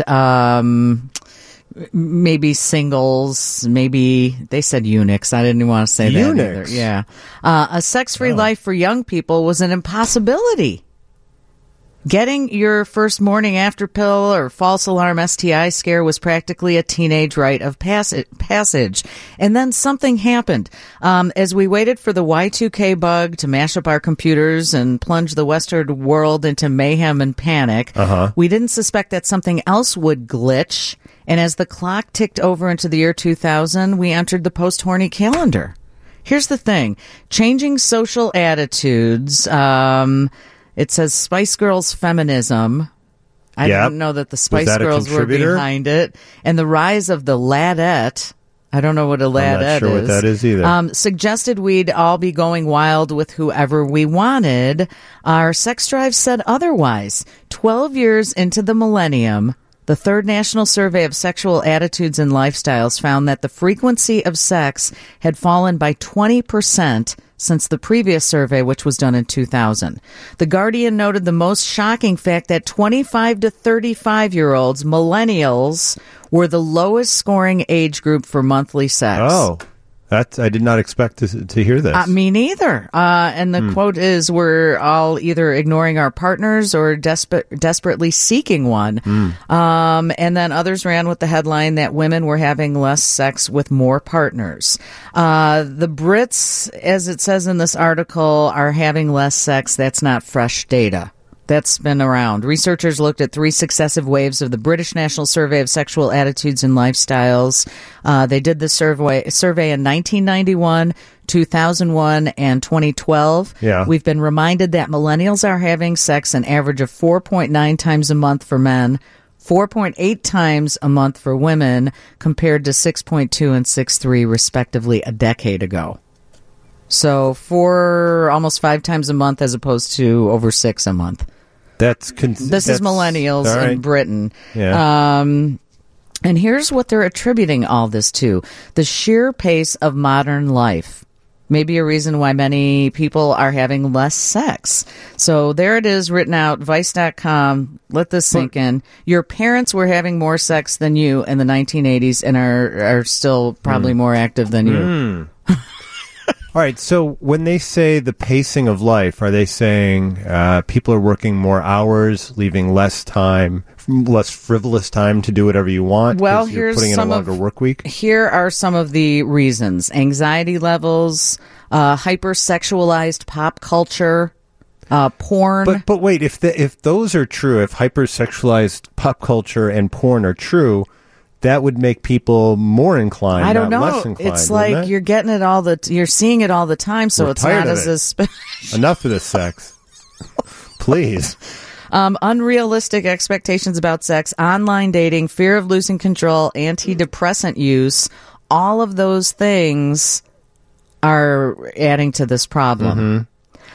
maybe singles, maybe they said eunuchs. I didn't want to say that either. Yeah. A sex-free life for young people was an impossibility. Getting your first morning after pill or false alarm STI scare was practically a teenage rite of passage. And then something happened. As we waited for the Y2K bug to mash up our computers and plunge the Western world into mayhem and panic, we didn't suspect that something else would glitch. And as the clock ticked over into the year 2000, we entered the post-horny calendar. Here's the thing. Changing social attitudes, it says Spice Girls feminism. I didn't know that the Spice Girls were behind it. And the rise of the ladette. I don't know what a ladette is. I'm not sure what that is either. Suggested we'd all be going wild with whoever we wanted. Our sex drive said otherwise. 12 years into the millennium, the third national survey of sexual attitudes and lifestyles found that the frequency of sex had fallen by 20% since the previous survey, which was done in 2000. The Guardian noted the most shocking fact that 25 to 35-year-olds, millennials, were the lowest scoring age group for monthly sex. Oh, I did not expect to hear this. Me neither. And the quote is, we're all either ignoring our partners or desperately seeking one. And then others ran with the headline that women were having less sex with more partners. The Brits, as it says in this article, are having less sex. That's not fresh data. That's been around. Researchers looked at 3 successive waves of the British National Survey of Sexual Attitudes and Lifestyles. They did the survey in 1991, 2001, and 2012. Yeah. We've been reminded that millennials are having sex an average of 4.9 times a month for men, 4.8 times a month for women, compared to 6.2 and 6.3 respectively a decade ago. So 4, almost 5 times a month as opposed to over 6 a month. This is millennials in Britain. Yeah. And here's what they're attributing all this to. The sheer pace of modern life may be a reason why many people are having less sex. So there it is, written out, Vice.com. Let this sink in. Your parents were having more sex than you in the 1980s and are still probably more active than you. All right, so when they say the pacing of life, are they saying people are working more hours, leaving less time, less frivolous time to do whatever you want? Well, you're putting in a longer work week? Here are some of the reasons. Anxiety levels, hypersexualized pop culture, porn. But wait, if those are true, if hypersexualized pop culture and porn are true, that would make people more inclined, I don't know. Less inclined. It's like you're getting it you're seeing it all the time, so it's not as enough of this sex. Please. Unrealistic expectations about sex, online dating, fear of losing control, antidepressant use, all of those things are adding to this problem.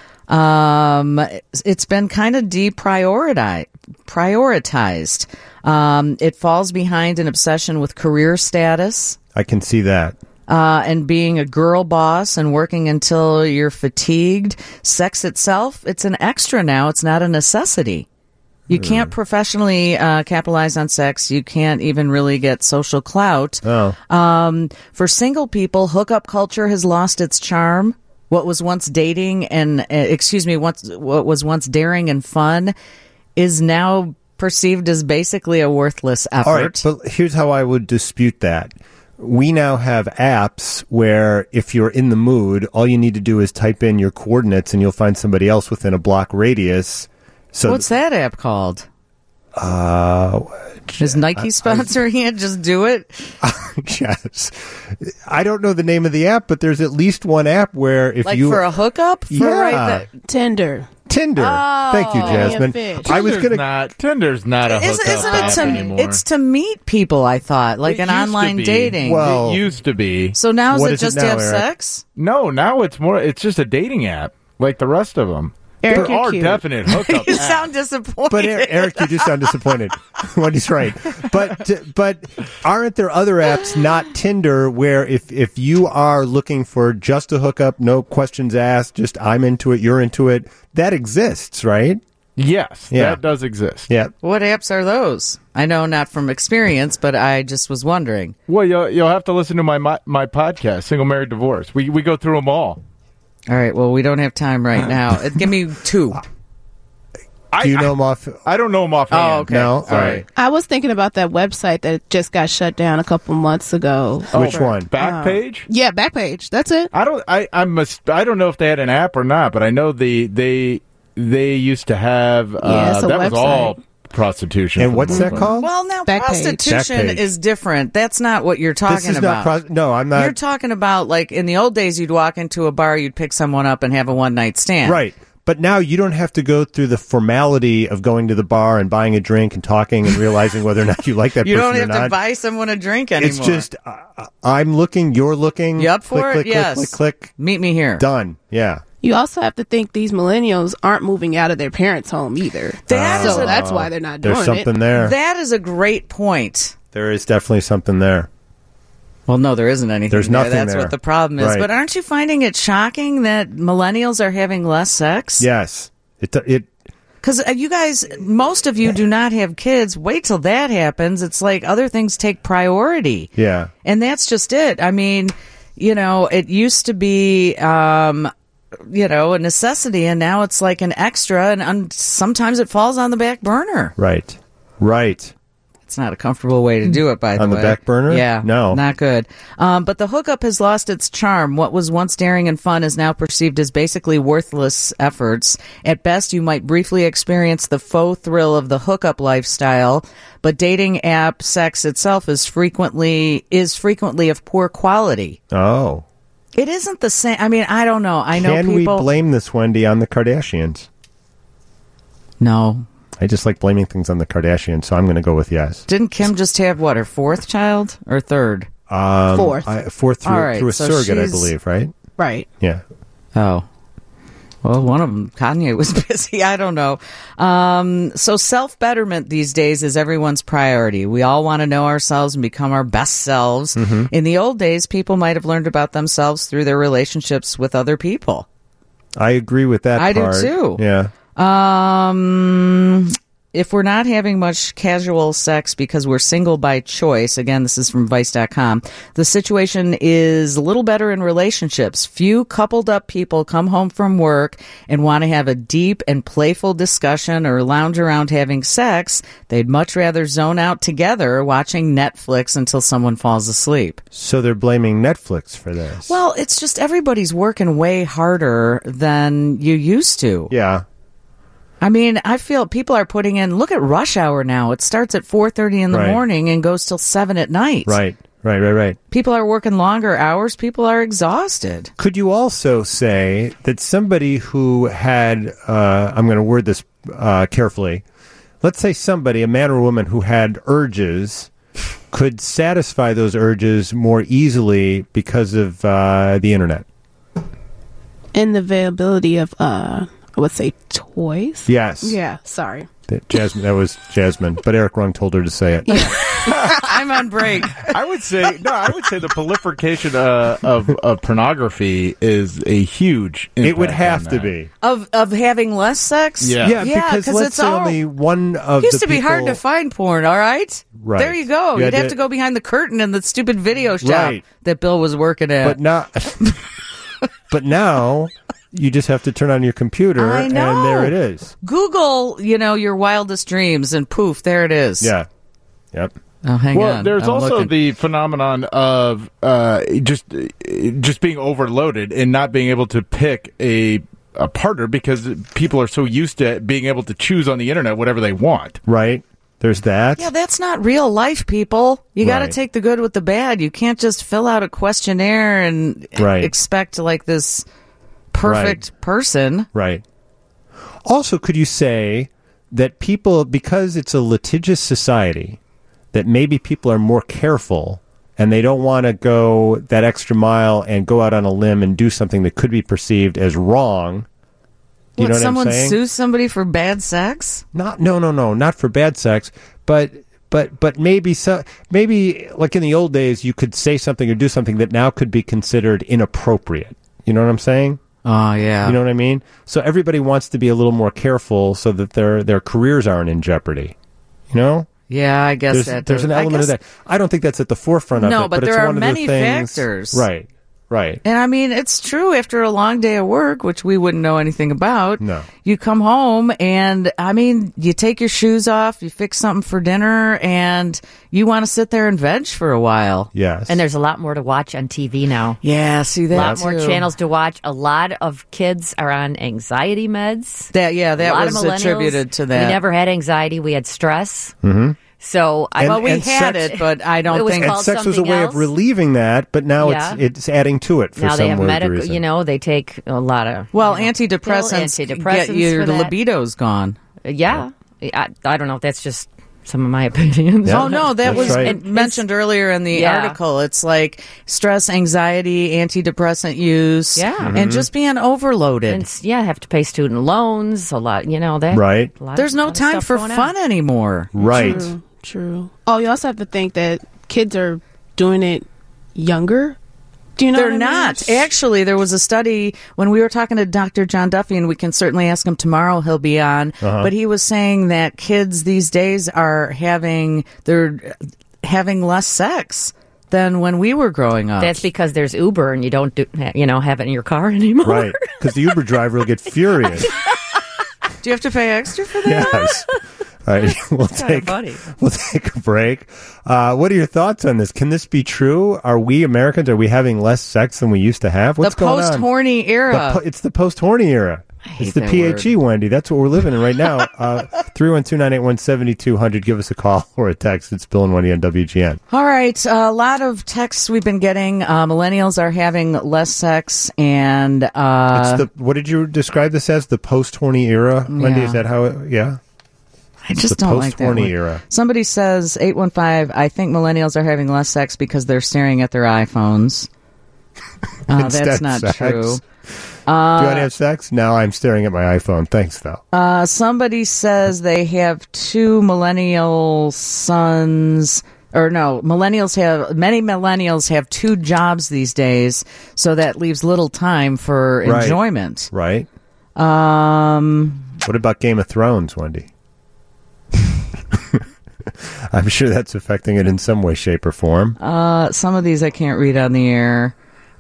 It's been kind of prioritized. It falls behind an obsession with career status. I can see that. And being a girl boss and working until you're fatigued. Sex itself, it's an extra now. It's not a necessity. You can't professionally capitalize on sex. You can't even really get social clout. For single people, hookup culture has lost its charm. What was once dating and, what was once daring and fun is now perceived as basically a worthless effort. All right, but here's how I would dispute that. We now have apps where if you're in the mood, all you need to do is type in your coordinates and you'll find somebody else within a block radius. So what's that app called? Is Nike sponsoring it? Just do it? Yes. I don't know the name of the app, but there's at least one app where if you... Like for a hookup? Tinder. Oh. Thank you, Jasmine. Tinder's not a hookup app anymore. It's to meet people, I thought. Like an online dating. Well, it used to be. So now is it just to have sex? No, now it's just a dating app, like the rest of them. Eric, there are definite hookup You sound disappointed. But Eric, you just sound disappointed. Wendy's right. But aren't there other apps, not Tinder, where if you are looking for just a hookup, no questions asked, just I'm into it, you're into it, that exists, right? Yes, that does exist. Yeah. What apps are those? I know not from experience, but I just was wondering. Well, you'll have to listen to my podcast, Single Married Divorce. We go through them all. All right, well, we don't have time right now. Give me 2. Do you know them off? I don't know them offhand. Oh, okay. No? All right. I was thinking about that website that just got shut down a couple months ago. Which one? Backpage? Yeah, Backpage. That's it. I don't know if they had an app or not, but I know they used to have that was all prostitution. And what's that called? Well, now Backpage. prostitution is different. That's not what you're talking about. No, I'm not. You're talking about, like, in the old days, you'd walk into a bar, you'd pick someone up and have a one-night stand. Right. But now you don't have to go through the formality of going to the bar and buying a drink and talking and realizing whether or not you like that you person or not. You don't have to buy someone a drink anymore. It's just, I'm looking, you're looking. You up for click, it? Yes. Click. Meet me here. Done. Yeah. You also have to think these millennials aren't moving out of their parents' home either. That's why they're not doing it. There's something there. That is a great point. There is definitely something there. Well, no, there isn't anything. There's nothing there. That's there. what the problem is. Right. But aren't you finding it shocking that millennials are having less sex? Yes. Because you guys, most of you do not have kids. Wait till that happens. It's like other things take priority. Yeah. And that's just it. I mean, it used to be, a necessity, and now it's like an extra, and sometimes it falls on the back burner. Right. It's not a comfortable way to do it, by the way. On the back burner? Yeah. No. Not good. But the hookup has lost its charm. What was once daring and fun is now perceived as basically worthless efforts. At best, you might briefly experience the faux thrill of the hookup lifestyle, but dating app sex itself is frequently of poor quality. Oh. It isn't the same. I mean, I don't know. I know Can people... we blame this, Wendy, on the Kardashians? No. I just like blaming things on the Kardashians, so I'm going to go with yes. Didn't Kim just have, her fourth child or third? Fourth. Through a surrogate, I believe, right? Right. Yeah. Oh. Well, one of them, Kanye, was busy. I don't know. So self-betterment these days is everyone's priority. We all want to know ourselves and become our best selves. Mm-hmm. In the old days, people might have learned about themselves through their relationships with other people. I agree with that part. I do, too. Yeah. If we're not having much casual sex because we're single by choice, again, this is from Vice.com, the situation is a little better in relationships. Few coupled up people come home from work and want to have a deep and playful discussion or lounge around having sex. They'd much rather zone out together watching Netflix until someone falls asleep. So they're blaming Netflix for this. Well, it's just everybody's working way harder than you used to. Yeah. I mean, I feel people are putting in, look at rush hour now. It starts at 4:30 in the morning and goes till 7 at night. Right. People are working longer hours. People are exhausted. Could you also say that somebody who had, I'm going to word this carefully, let's say somebody, a man or a woman who had urges, could satisfy those urges more easily because of the internet? And the availability of... I would say toys. Yes. Yeah, sorry. That was Jasmine, but Eric Rung told her to say it. Yeah. I'm on break. I would say the proliferation of pornography is a huge impact. It would have to be. Of having less sex? Yeah, because let's say only one of the used to be hard to find porn, all right? Right. There you go. You'd have to go behind the curtain in the stupid video shop that Bill was working at. But now you just have to turn on your computer and there it is. Google, your wildest dreams and poof, there it is. Yeah. Yep. Oh, hang on. Well, there's also the phenomenon of just being overloaded and not being able to pick a partner because people are so used to being able to choose on the internet whatever they want. Right. There's that. Yeah, that's not real life, people. You got to take the good with the bad. You can't just fill out a questionnaire and expect like this perfect person. Right. Also, could you say that people, because it's a litigious society, that maybe people are more careful and they don't want to go that extra mile and go out on a limb and do something that could be perceived as wrong? You know what someone I'm saying? sues somebody for bad sex? No, not for bad sex, but maybe like in the old days, you could say something or do something that now could be considered inappropriate. You know what I'm saying? Oh, yeah. You know what I mean? So everybody wants to be a little more careful so that their careers aren't in jeopardy. You know? Yeah, I guess there's an element of that. I don't think that's at the forefront of it. No, but there it's are one many of the things, factors. Right. And I mean, it's true after a long day of work, which we wouldn't know anything about. No. You come home and, I mean, you take your shoes off, you fix something for dinner, and you want to sit there and veg for a while. Yes. And there's a lot more to watch on TV now. Yeah, see that. A lot more channels to watch. A lot of kids are on anxiety meds. That was attributed to that. We never had anxiety. We had stress. Mm-hmm. So we had it, but I don't think and sex was a way of relieving that. But now it's adding to it for now some they have weird medical. reason. You know, they take a lot of antidepressants get your libido's gone. Yeah, I don't know if that's just some of my opinions. Yeah, no, that was mentioned earlier in the article. It's like stress, anxiety, antidepressant use, and just being overloaded. And have to pay student loans, a lot, that. Right. There's no time for fun anymore. Right. True. Oh, you also have to think that kids are doing it younger. Do you know They're not. Actually, there was a study when we were talking to Dr. John Duffy, and we can certainly ask him tomorrow. He'll be on. But he was saying that kids these days are having less sex than when we were growing up. That's because there's Uber, and you don't have it in your car anymore. Right. Because the Uber driver will get furious. Do you have to pay extra for that? Yes. All right, we'll take a break. What are your thoughts on this? Can this be true? Are we Americans, are we having less sex than we used to have? What's going on? The post-horny era. It's the post-horny era. It's the PHE, Wendy. That's what we're living in right now. 312-981-7200. Give us a call or a text. It's Bill and Wendy on WGN. All right. A lot of texts we've been getting. Millennials are having less sex, and what did you describe this as? The post-horny era, Wendy? Is that how it? Yeah. I just don't like that post-horny era. Somebody says 815. I think millennials are having less sex because they're staring at their iPhones. That's not true. Do you want to have sex? No, I'm staring at my iPhone. Thanks, though. Somebody says they have two millennial sons. Or no, many millennials have two jobs these days, so that leaves little time for enjoyment. Right. What about Game of Thrones, Wendy? I'm sure that's affecting it in some way, shape, or form. Some of these I can't read on the air.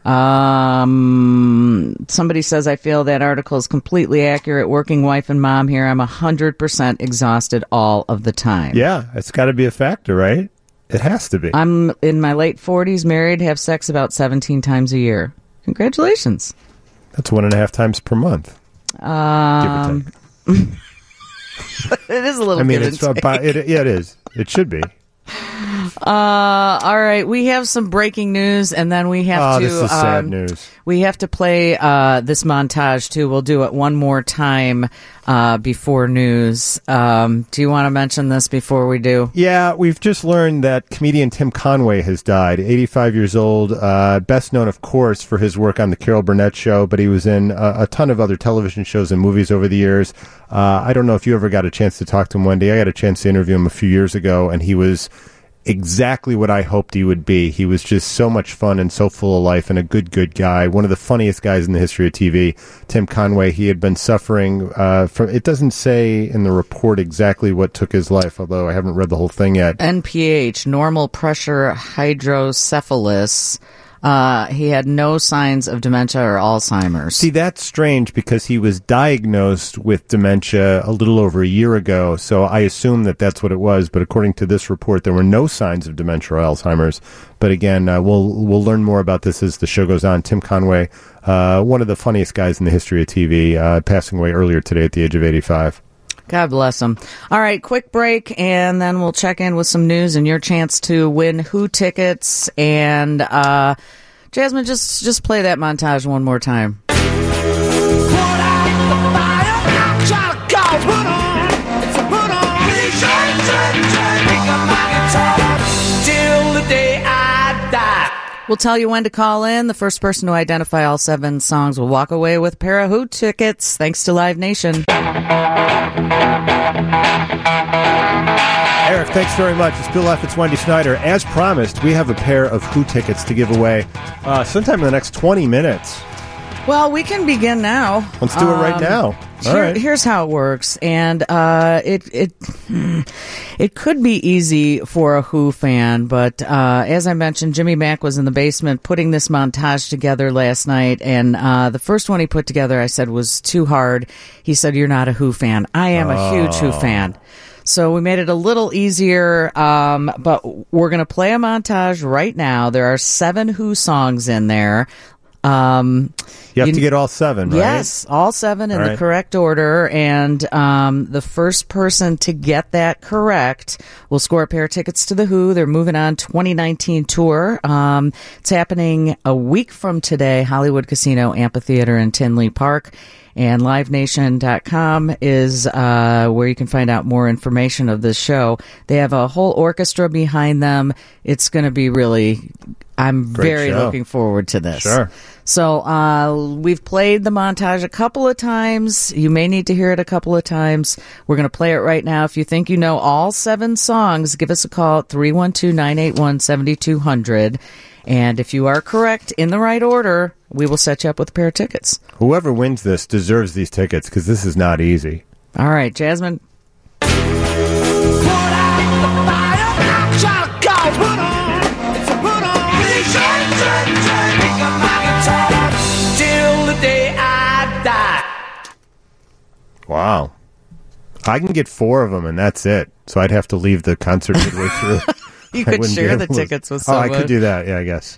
Somebody says, I feel that article is completely accurate. Working wife and mom here. I'm 100% exhausted all of the time. Yeah, it's got to be a factor, right? It has to be. I'm in my late 40s, married, have sex about 17 times a year. Congratulations. That's 1.5 times per month. Give or take. It is a little bit. It is. It should be. All right, we have some breaking news, and then we have to. This is sad news. We have to play this montage too. We'll do it one more time before news. Do you want to mention this before we do? Yeah, we've just learned that comedian Tim Conway has died. 85 years old. Best known, of course, for his work on the Carol Burnett Show, but he was in a ton of other television shows and movies over the years. I don't know if you ever got a chance to talk to him, Wendy. I got a chance to interview him a few years ago, and he was exactly what I hoped he would be. He was just so much fun and so full of life and a good guy. One of the funniest guys in the history of TV, Tim Conway. He had been suffering from, it doesn't say in the report exactly what took his life, although I haven't read the whole thing yet. NPH, normal pressure hydrocephalus. He had no signs of dementia or Alzheimer's. See, that's strange because he was diagnosed with dementia a little over a year ago, so I assume that that's what it was. But according to this report, there were no signs of dementia or Alzheimer's. But again, we'll learn more about this as the show goes on. Tim Conway, one of the funniest guys in the history of TV, passing away earlier today at the age of 85. God bless him. All right, quick break, and then we'll check in with some news and your chance to win Who tickets. And Jasmine, just play that montage one more time. We'll tell you when to call in. The first person to identify all 7 songs will walk away with a pair of Who tickets, thanks to Live Nation. Eric, thanks very much. It's Bill F. It's Wendy Snyder. As promised, we have a pair of Who tickets to give away sometime in the next 20 minutes. Well, we can begin now. Let's do it right now. All right. Here's how it works, and it could be easy for a Who fan, but as I mentioned, Jimmy Mack was in the basement putting this montage together last night, and the first one he put together, I said, was too hard. He said, "You're not a Who fan." I am a huge Who fan. So we made it a little easier, but we're going to play a montage right now. There are 7 Who songs in there. You have to get all 7, right? Yes, all 7 in the correct order. And the first person to get that correct will score a pair of tickets to The Who. They're moving on 2019 tour. It's happening a week from today, Hollywood Casino Amphitheater in Tinley Park. And LiveNation.com is where you can find out more information of this show. They have a whole orchestra behind them. It's going to be really... I'm very looking forward to this. Sure. So we've played the montage a couple of times. You may need to hear it a couple of times. We're going to play it right now. If you think you know all 7 songs, give us a call at 312-981-7200. And if you are correct in the right order, we will set you up with a pair of tickets. Whoever wins this deserves these tickets because this is not easy. All right, Jasmine. Wow. I can get 4 of them, and that's it. So I'd have to leave the concert midway through. You could share the tickets with someone. I could do that, yeah, I guess.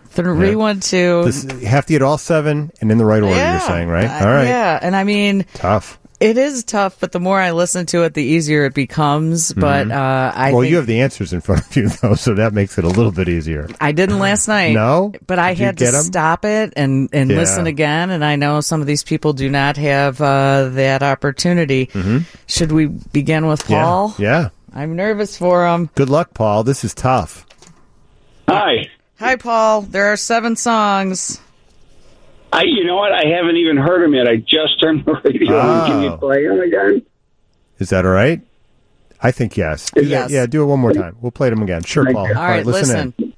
312. You have to get all 7 and in the right order, you're saying, right? All right. Yeah, and I mean... Tough. It is tough, but the more I listen to it, the easier it becomes. But I think you have the answers in front of you, though, so that makes it a little bit easier. I didn't last night. No? But I had to stop it and listen again, and I know some of these people do not have that opportunity. Mm-hmm. Should we begin with Paul? Yeah. I'm nervous for him. Good luck, Paul. This is tough. Hi. Hi, Paul. There are 7 songs. You know what? I haven't even heard them yet. I just turned the radio on. Can you play them again? Is that all right? I think yes. Yes. Yeah, do it one more time. We'll play them again. Sure, Paul. All right, listen. In.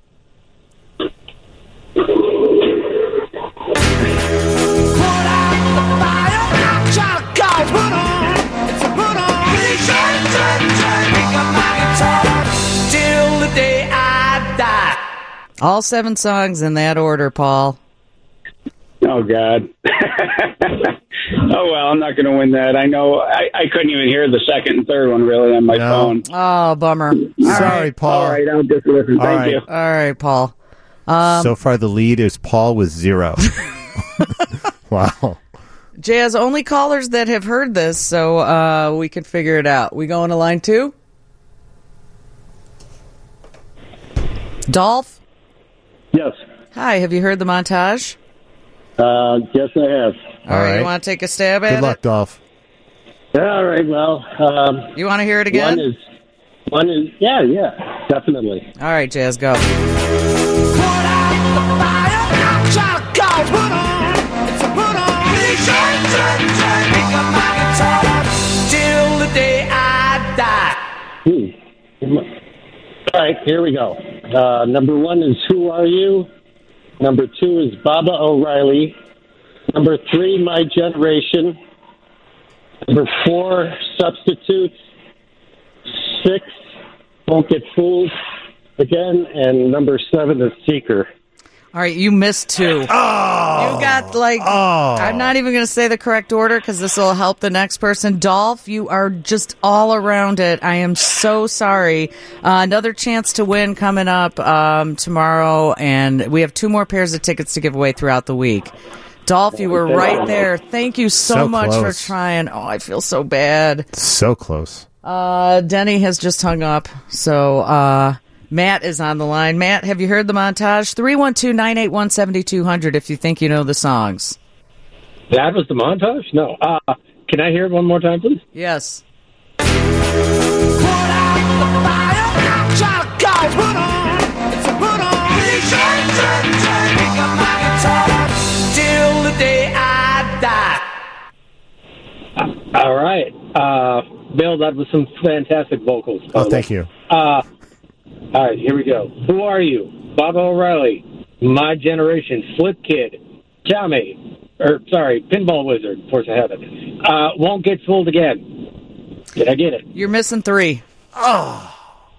All 7 songs in that order, Paul. Oh, God. Oh, well, I'm not going to win that. I know I couldn't even hear the second and third one, really, on my phone. Oh, bummer. Sorry, Paul. All right, I'll just listen. Thank you. All right, Paul. So far, the lead is Paul with 0. Wow. Jazz, only callers that have heard this, so we can figure it out. We going to line 2? Dolph? Yes. Hi, have you heard the montage? Yes, I have. All right, you want to take a stab at it? Good luck, Dolph. All right, well... you want to hear it again? One is, yeah, definitely. All right, Jazz, go. All right, here we go. Number 1 is Who Are You? Number 2 is Baba O'Reilly. Number 3, My Generation. Number 4, Substitutes. 6, Won't Get Fooled Again. And number 7 is Seeker. All right, you missed 2. Oh! You got, I'm not even going to say the correct order because this will help the next person. Dolph, you are just all around it. I am so sorry. Another chance to win coming up tomorrow, and we have 2 more pairs of tickets to give away throughout the week. Dolph, you were right there. Thank you so much for trying. Oh, I feel so bad. So close. Denny has just hung up, so... Matt is on the line. Matt, have you heard the montage? 312-981-7200 if you think you know the songs. That was the montage? No. Can I hear it one more time, please? Yes. All right. Bill, that was some fantastic vocals. Oh, thank you. All right, here we go. Who Are You? Baba O'Reilly. My Generation. Flip Kid. Pinball Wizard. Force of Habit. Won't Get Fooled Again. Did I get it? You're missing 3. Oh.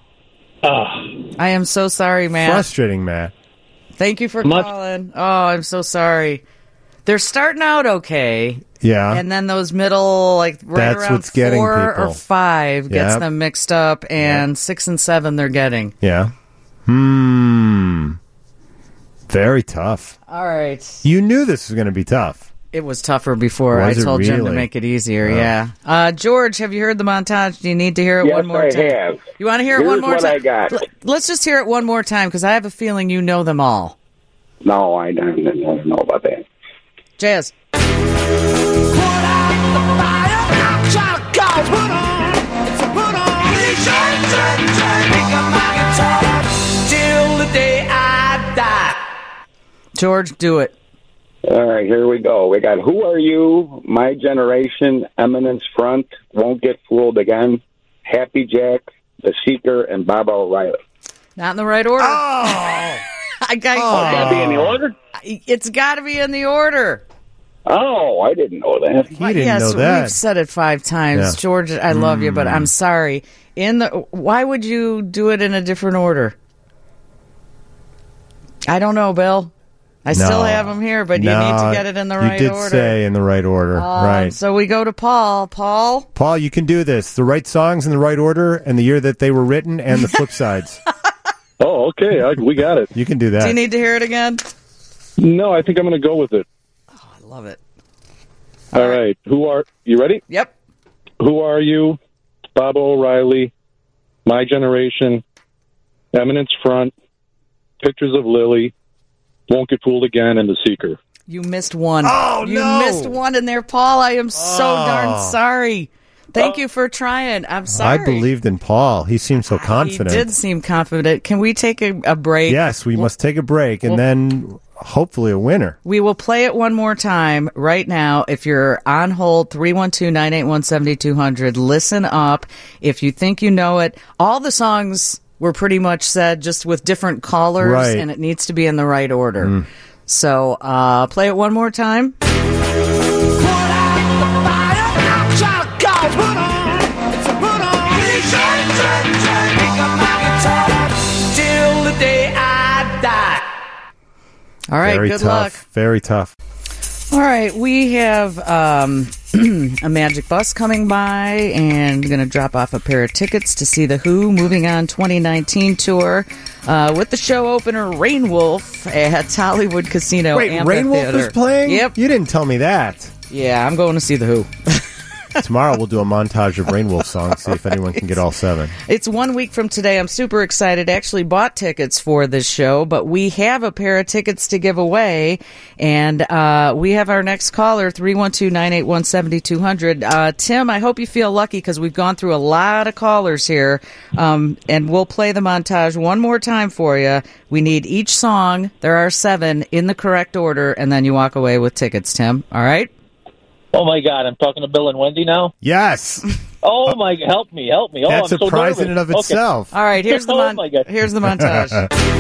I am so sorry, Matt. Frustrating, Matt. Thank you for calling. Oh, I'm so sorry. They're starting out okay. Yeah. And then those middle, that's around what's 4 or 5 gets them mixed up, and 6 and 7 they're getting. Yeah. Very tough. All right. You knew this was going to be tough. It was tougher before. I told Jim to make it easier, yeah. George, have you heard the montage? Do you need to hear it one more time? Yes, I have. You want to hear it one more time? Here's what I got. Let's just hear it one more time, because I have a feeling you know them all. No, I don't know about that. Jazz. George, do it. All right, here we go. We got Who Are You, My Generation, Eminence Front, Won't Get Fooled Again, Happy Jack, The Seeker, and Baba O'Reilly. Not in the right order. Oh! It's got to be in the order? It's got to be in the order. Oh, I didn't know that. He didn't know that. We've said it 5 times. Yeah. George, I love you, but I'm sorry. Why would you do it in a different order? I don't know, Bill. I still have them here, but you need to get it in the right order. You did say in the right order, right. So we go to Paul. Paul, you can do this. The right songs in the right order and the year that they were written and the flip sides. Oh, okay. We got it. You can do that. Do you need to hear it again? No, I think I'm going to go with it. Oh, I love it. All right. You ready? Yep. Who Are You, Baba O'Reilly, My Generation, Eminence Front, Pictures of Lily, Won't Get Fooled Again, and The Seeker. You missed one. Oh, you missed one in there, Paul. I am so darn sorry. Thank you for trying. I'm sorry. I believed in Paul. He seemed so confident. He did seem confident. Can we take a break? Yes, we must take a break, and then hopefully a winner. We will play it one more time right now. If you're on hold, 312-981-7200, listen up. If you think you know it, all the songs were pretty much said just with different callers, and it needs to be in the right order. So play it one more time. All right, very good tough. luck. Very tough. All right, we have a Magic Bus coming by and going to drop off a pair of tickets to see The Who moving on 2019 tour with the show opener Rain Wolf at Hollywood Casino. Wait, Rain Wolf is playing? Yep. You didn't tell me that. Yeah, I'm going to see The Who. Tomorrow we'll do a montage of Rain Wolf songs, see if anyone can get all 7. It's 1 week from today. I'm super excited. Actually bought tickets for this show, but we have a pair of tickets to give away, and we have our next caller, 312-981-7200. Tim, I hope you feel lucky because we've gone through a lot of callers here, and we'll play the montage one more time for you. We need each song, there are 7, in the correct order, and then you walk away with tickets, Tim. All right? Oh, my God. I'm talking to Bill and Wendy now? Yes. Oh, my. Help me. Oh, that's I'm a prize in and of itself. All right, here's the here's the montage.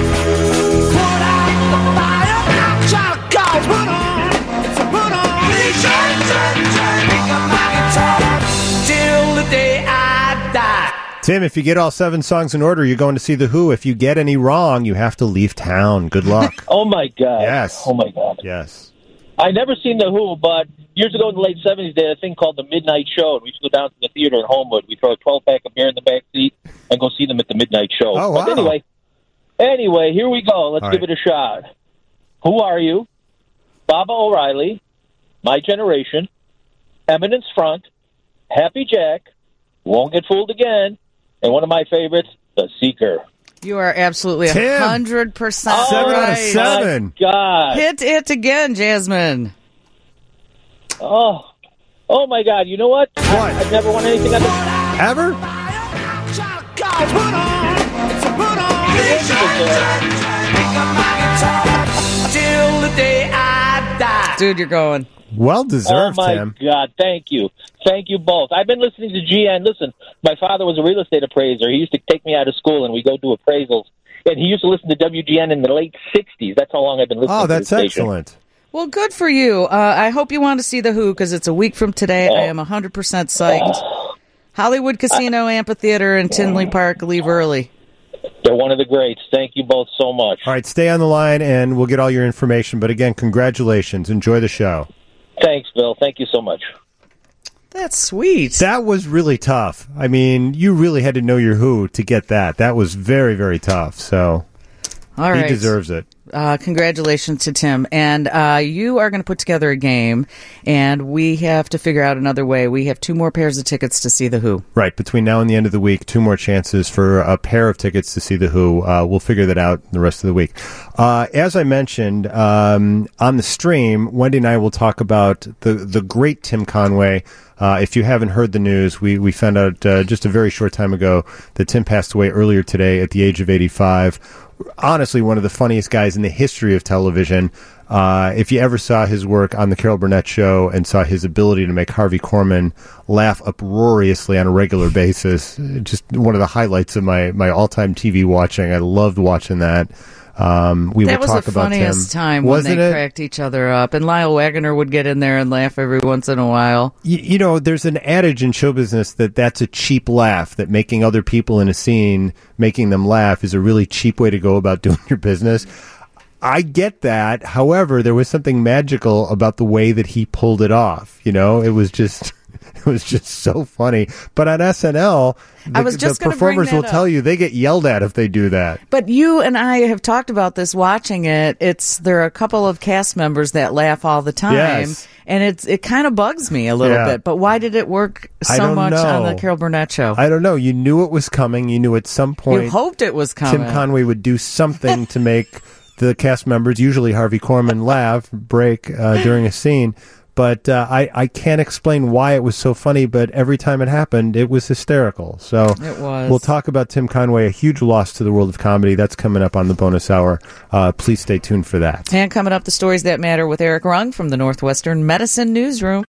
Tim, if you get all 7 songs in order, you're going to see The Who. If you get any wrong, you have to leave town. Good luck. Oh, my God. Yes. Oh, my God. Yes. I never seen The Who, but years ago in the late 70s, they had a thing called the Midnight Show, and we used to go down to the theater in Homewood. We'd throw a 12-pack of beer in the back seat and go see them at the Midnight Show. Oh, wow. But anyway, here we go. Let's give it a shot. Who Are You? Baba O'Reilly, My Generation, Eminence Front, Happy Jack, Won't Get Fooled Again, and one of my favorites, The Seeker. You are absolutely 100% 7 out of 7. My God. Hit again, Jasmine. Oh, my God. You know what? I've never won anything on this. Ever? Dude, you're going. Well deserved, Oh, Tim. my God. Thank you. Thank you both. I've been listening to GN. Listen, my father was a real estate appraiser. He used to take me out of school, and we go do appraisals. And he used to listen to WGN in the late 60s. That's how long I've been listening to that's excellent. Well, good for you. I hope you want to see The Who because it's a week from today. I am 100% psyched. Hollywood Casino Amphitheater in Tinley Park. Leave early. They're one of the greats. Thank you both so much. All right, stay on the line, and we'll get all your information. But again, congratulations. Enjoy the show. Thanks, Bill. Thank you so much. That's sweet. That was really tough. I mean, you really had to know your Who to get that. That was very, very tough. So all right. He deserves it. Congratulations to Tim. And you are going to put together a game, and we have to figure out another way. We have 2 more pairs of tickets to see The Who. Right. Between now and the end of the week, 2 more chances for a pair of tickets to see The Who. We'll figure that out the rest of the week. As I mentioned, on the stream, Wendy and I will talk about the great Tim Conway. If you haven't heard the news, we found out just a very short time ago that Tim passed away earlier today at the age of 85. Honestly, one of the funniest guys in the history of television. If you ever saw his work on the Carol Burnett Show and saw his ability to make Harvey Korman laugh uproariously on a regular basis, just one of the highlights of my all-time TV watching. I loved watching that. That was the funniest time when they cracked each other up, and Lyle Waggoner would get in there and laugh every once in a while. You know, there's an adage in show business that's a cheap laugh, that making other people in a scene, making them laugh, is a really cheap way to go about doing your business. I get that. However, there was something magical about the way that he pulled it off. You know, it was just so funny. But on SNL, the performers will tell you they get yelled at if they do that. But you and I have talked about this watching it. There are a couple of cast members that laugh all the time. Yes. And it kind of bugs me a little bit. But why did it work so much on the Carol Burnett Show? I don't know. You knew it was coming. You knew at some point. You hoped it was coming. Tim Conway would do something to make the cast members, usually Harvey Korman, break during a scene. But I can't explain why it was so funny, but every time it happened, it was hysterical. So it was. We'll talk about Tim Conway, a huge loss to the world of comedy. That's coming up on the bonus hour. Please stay tuned for that. And coming up, the stories that matter with Eric Rung from the Northwestern Medicine Newsroom.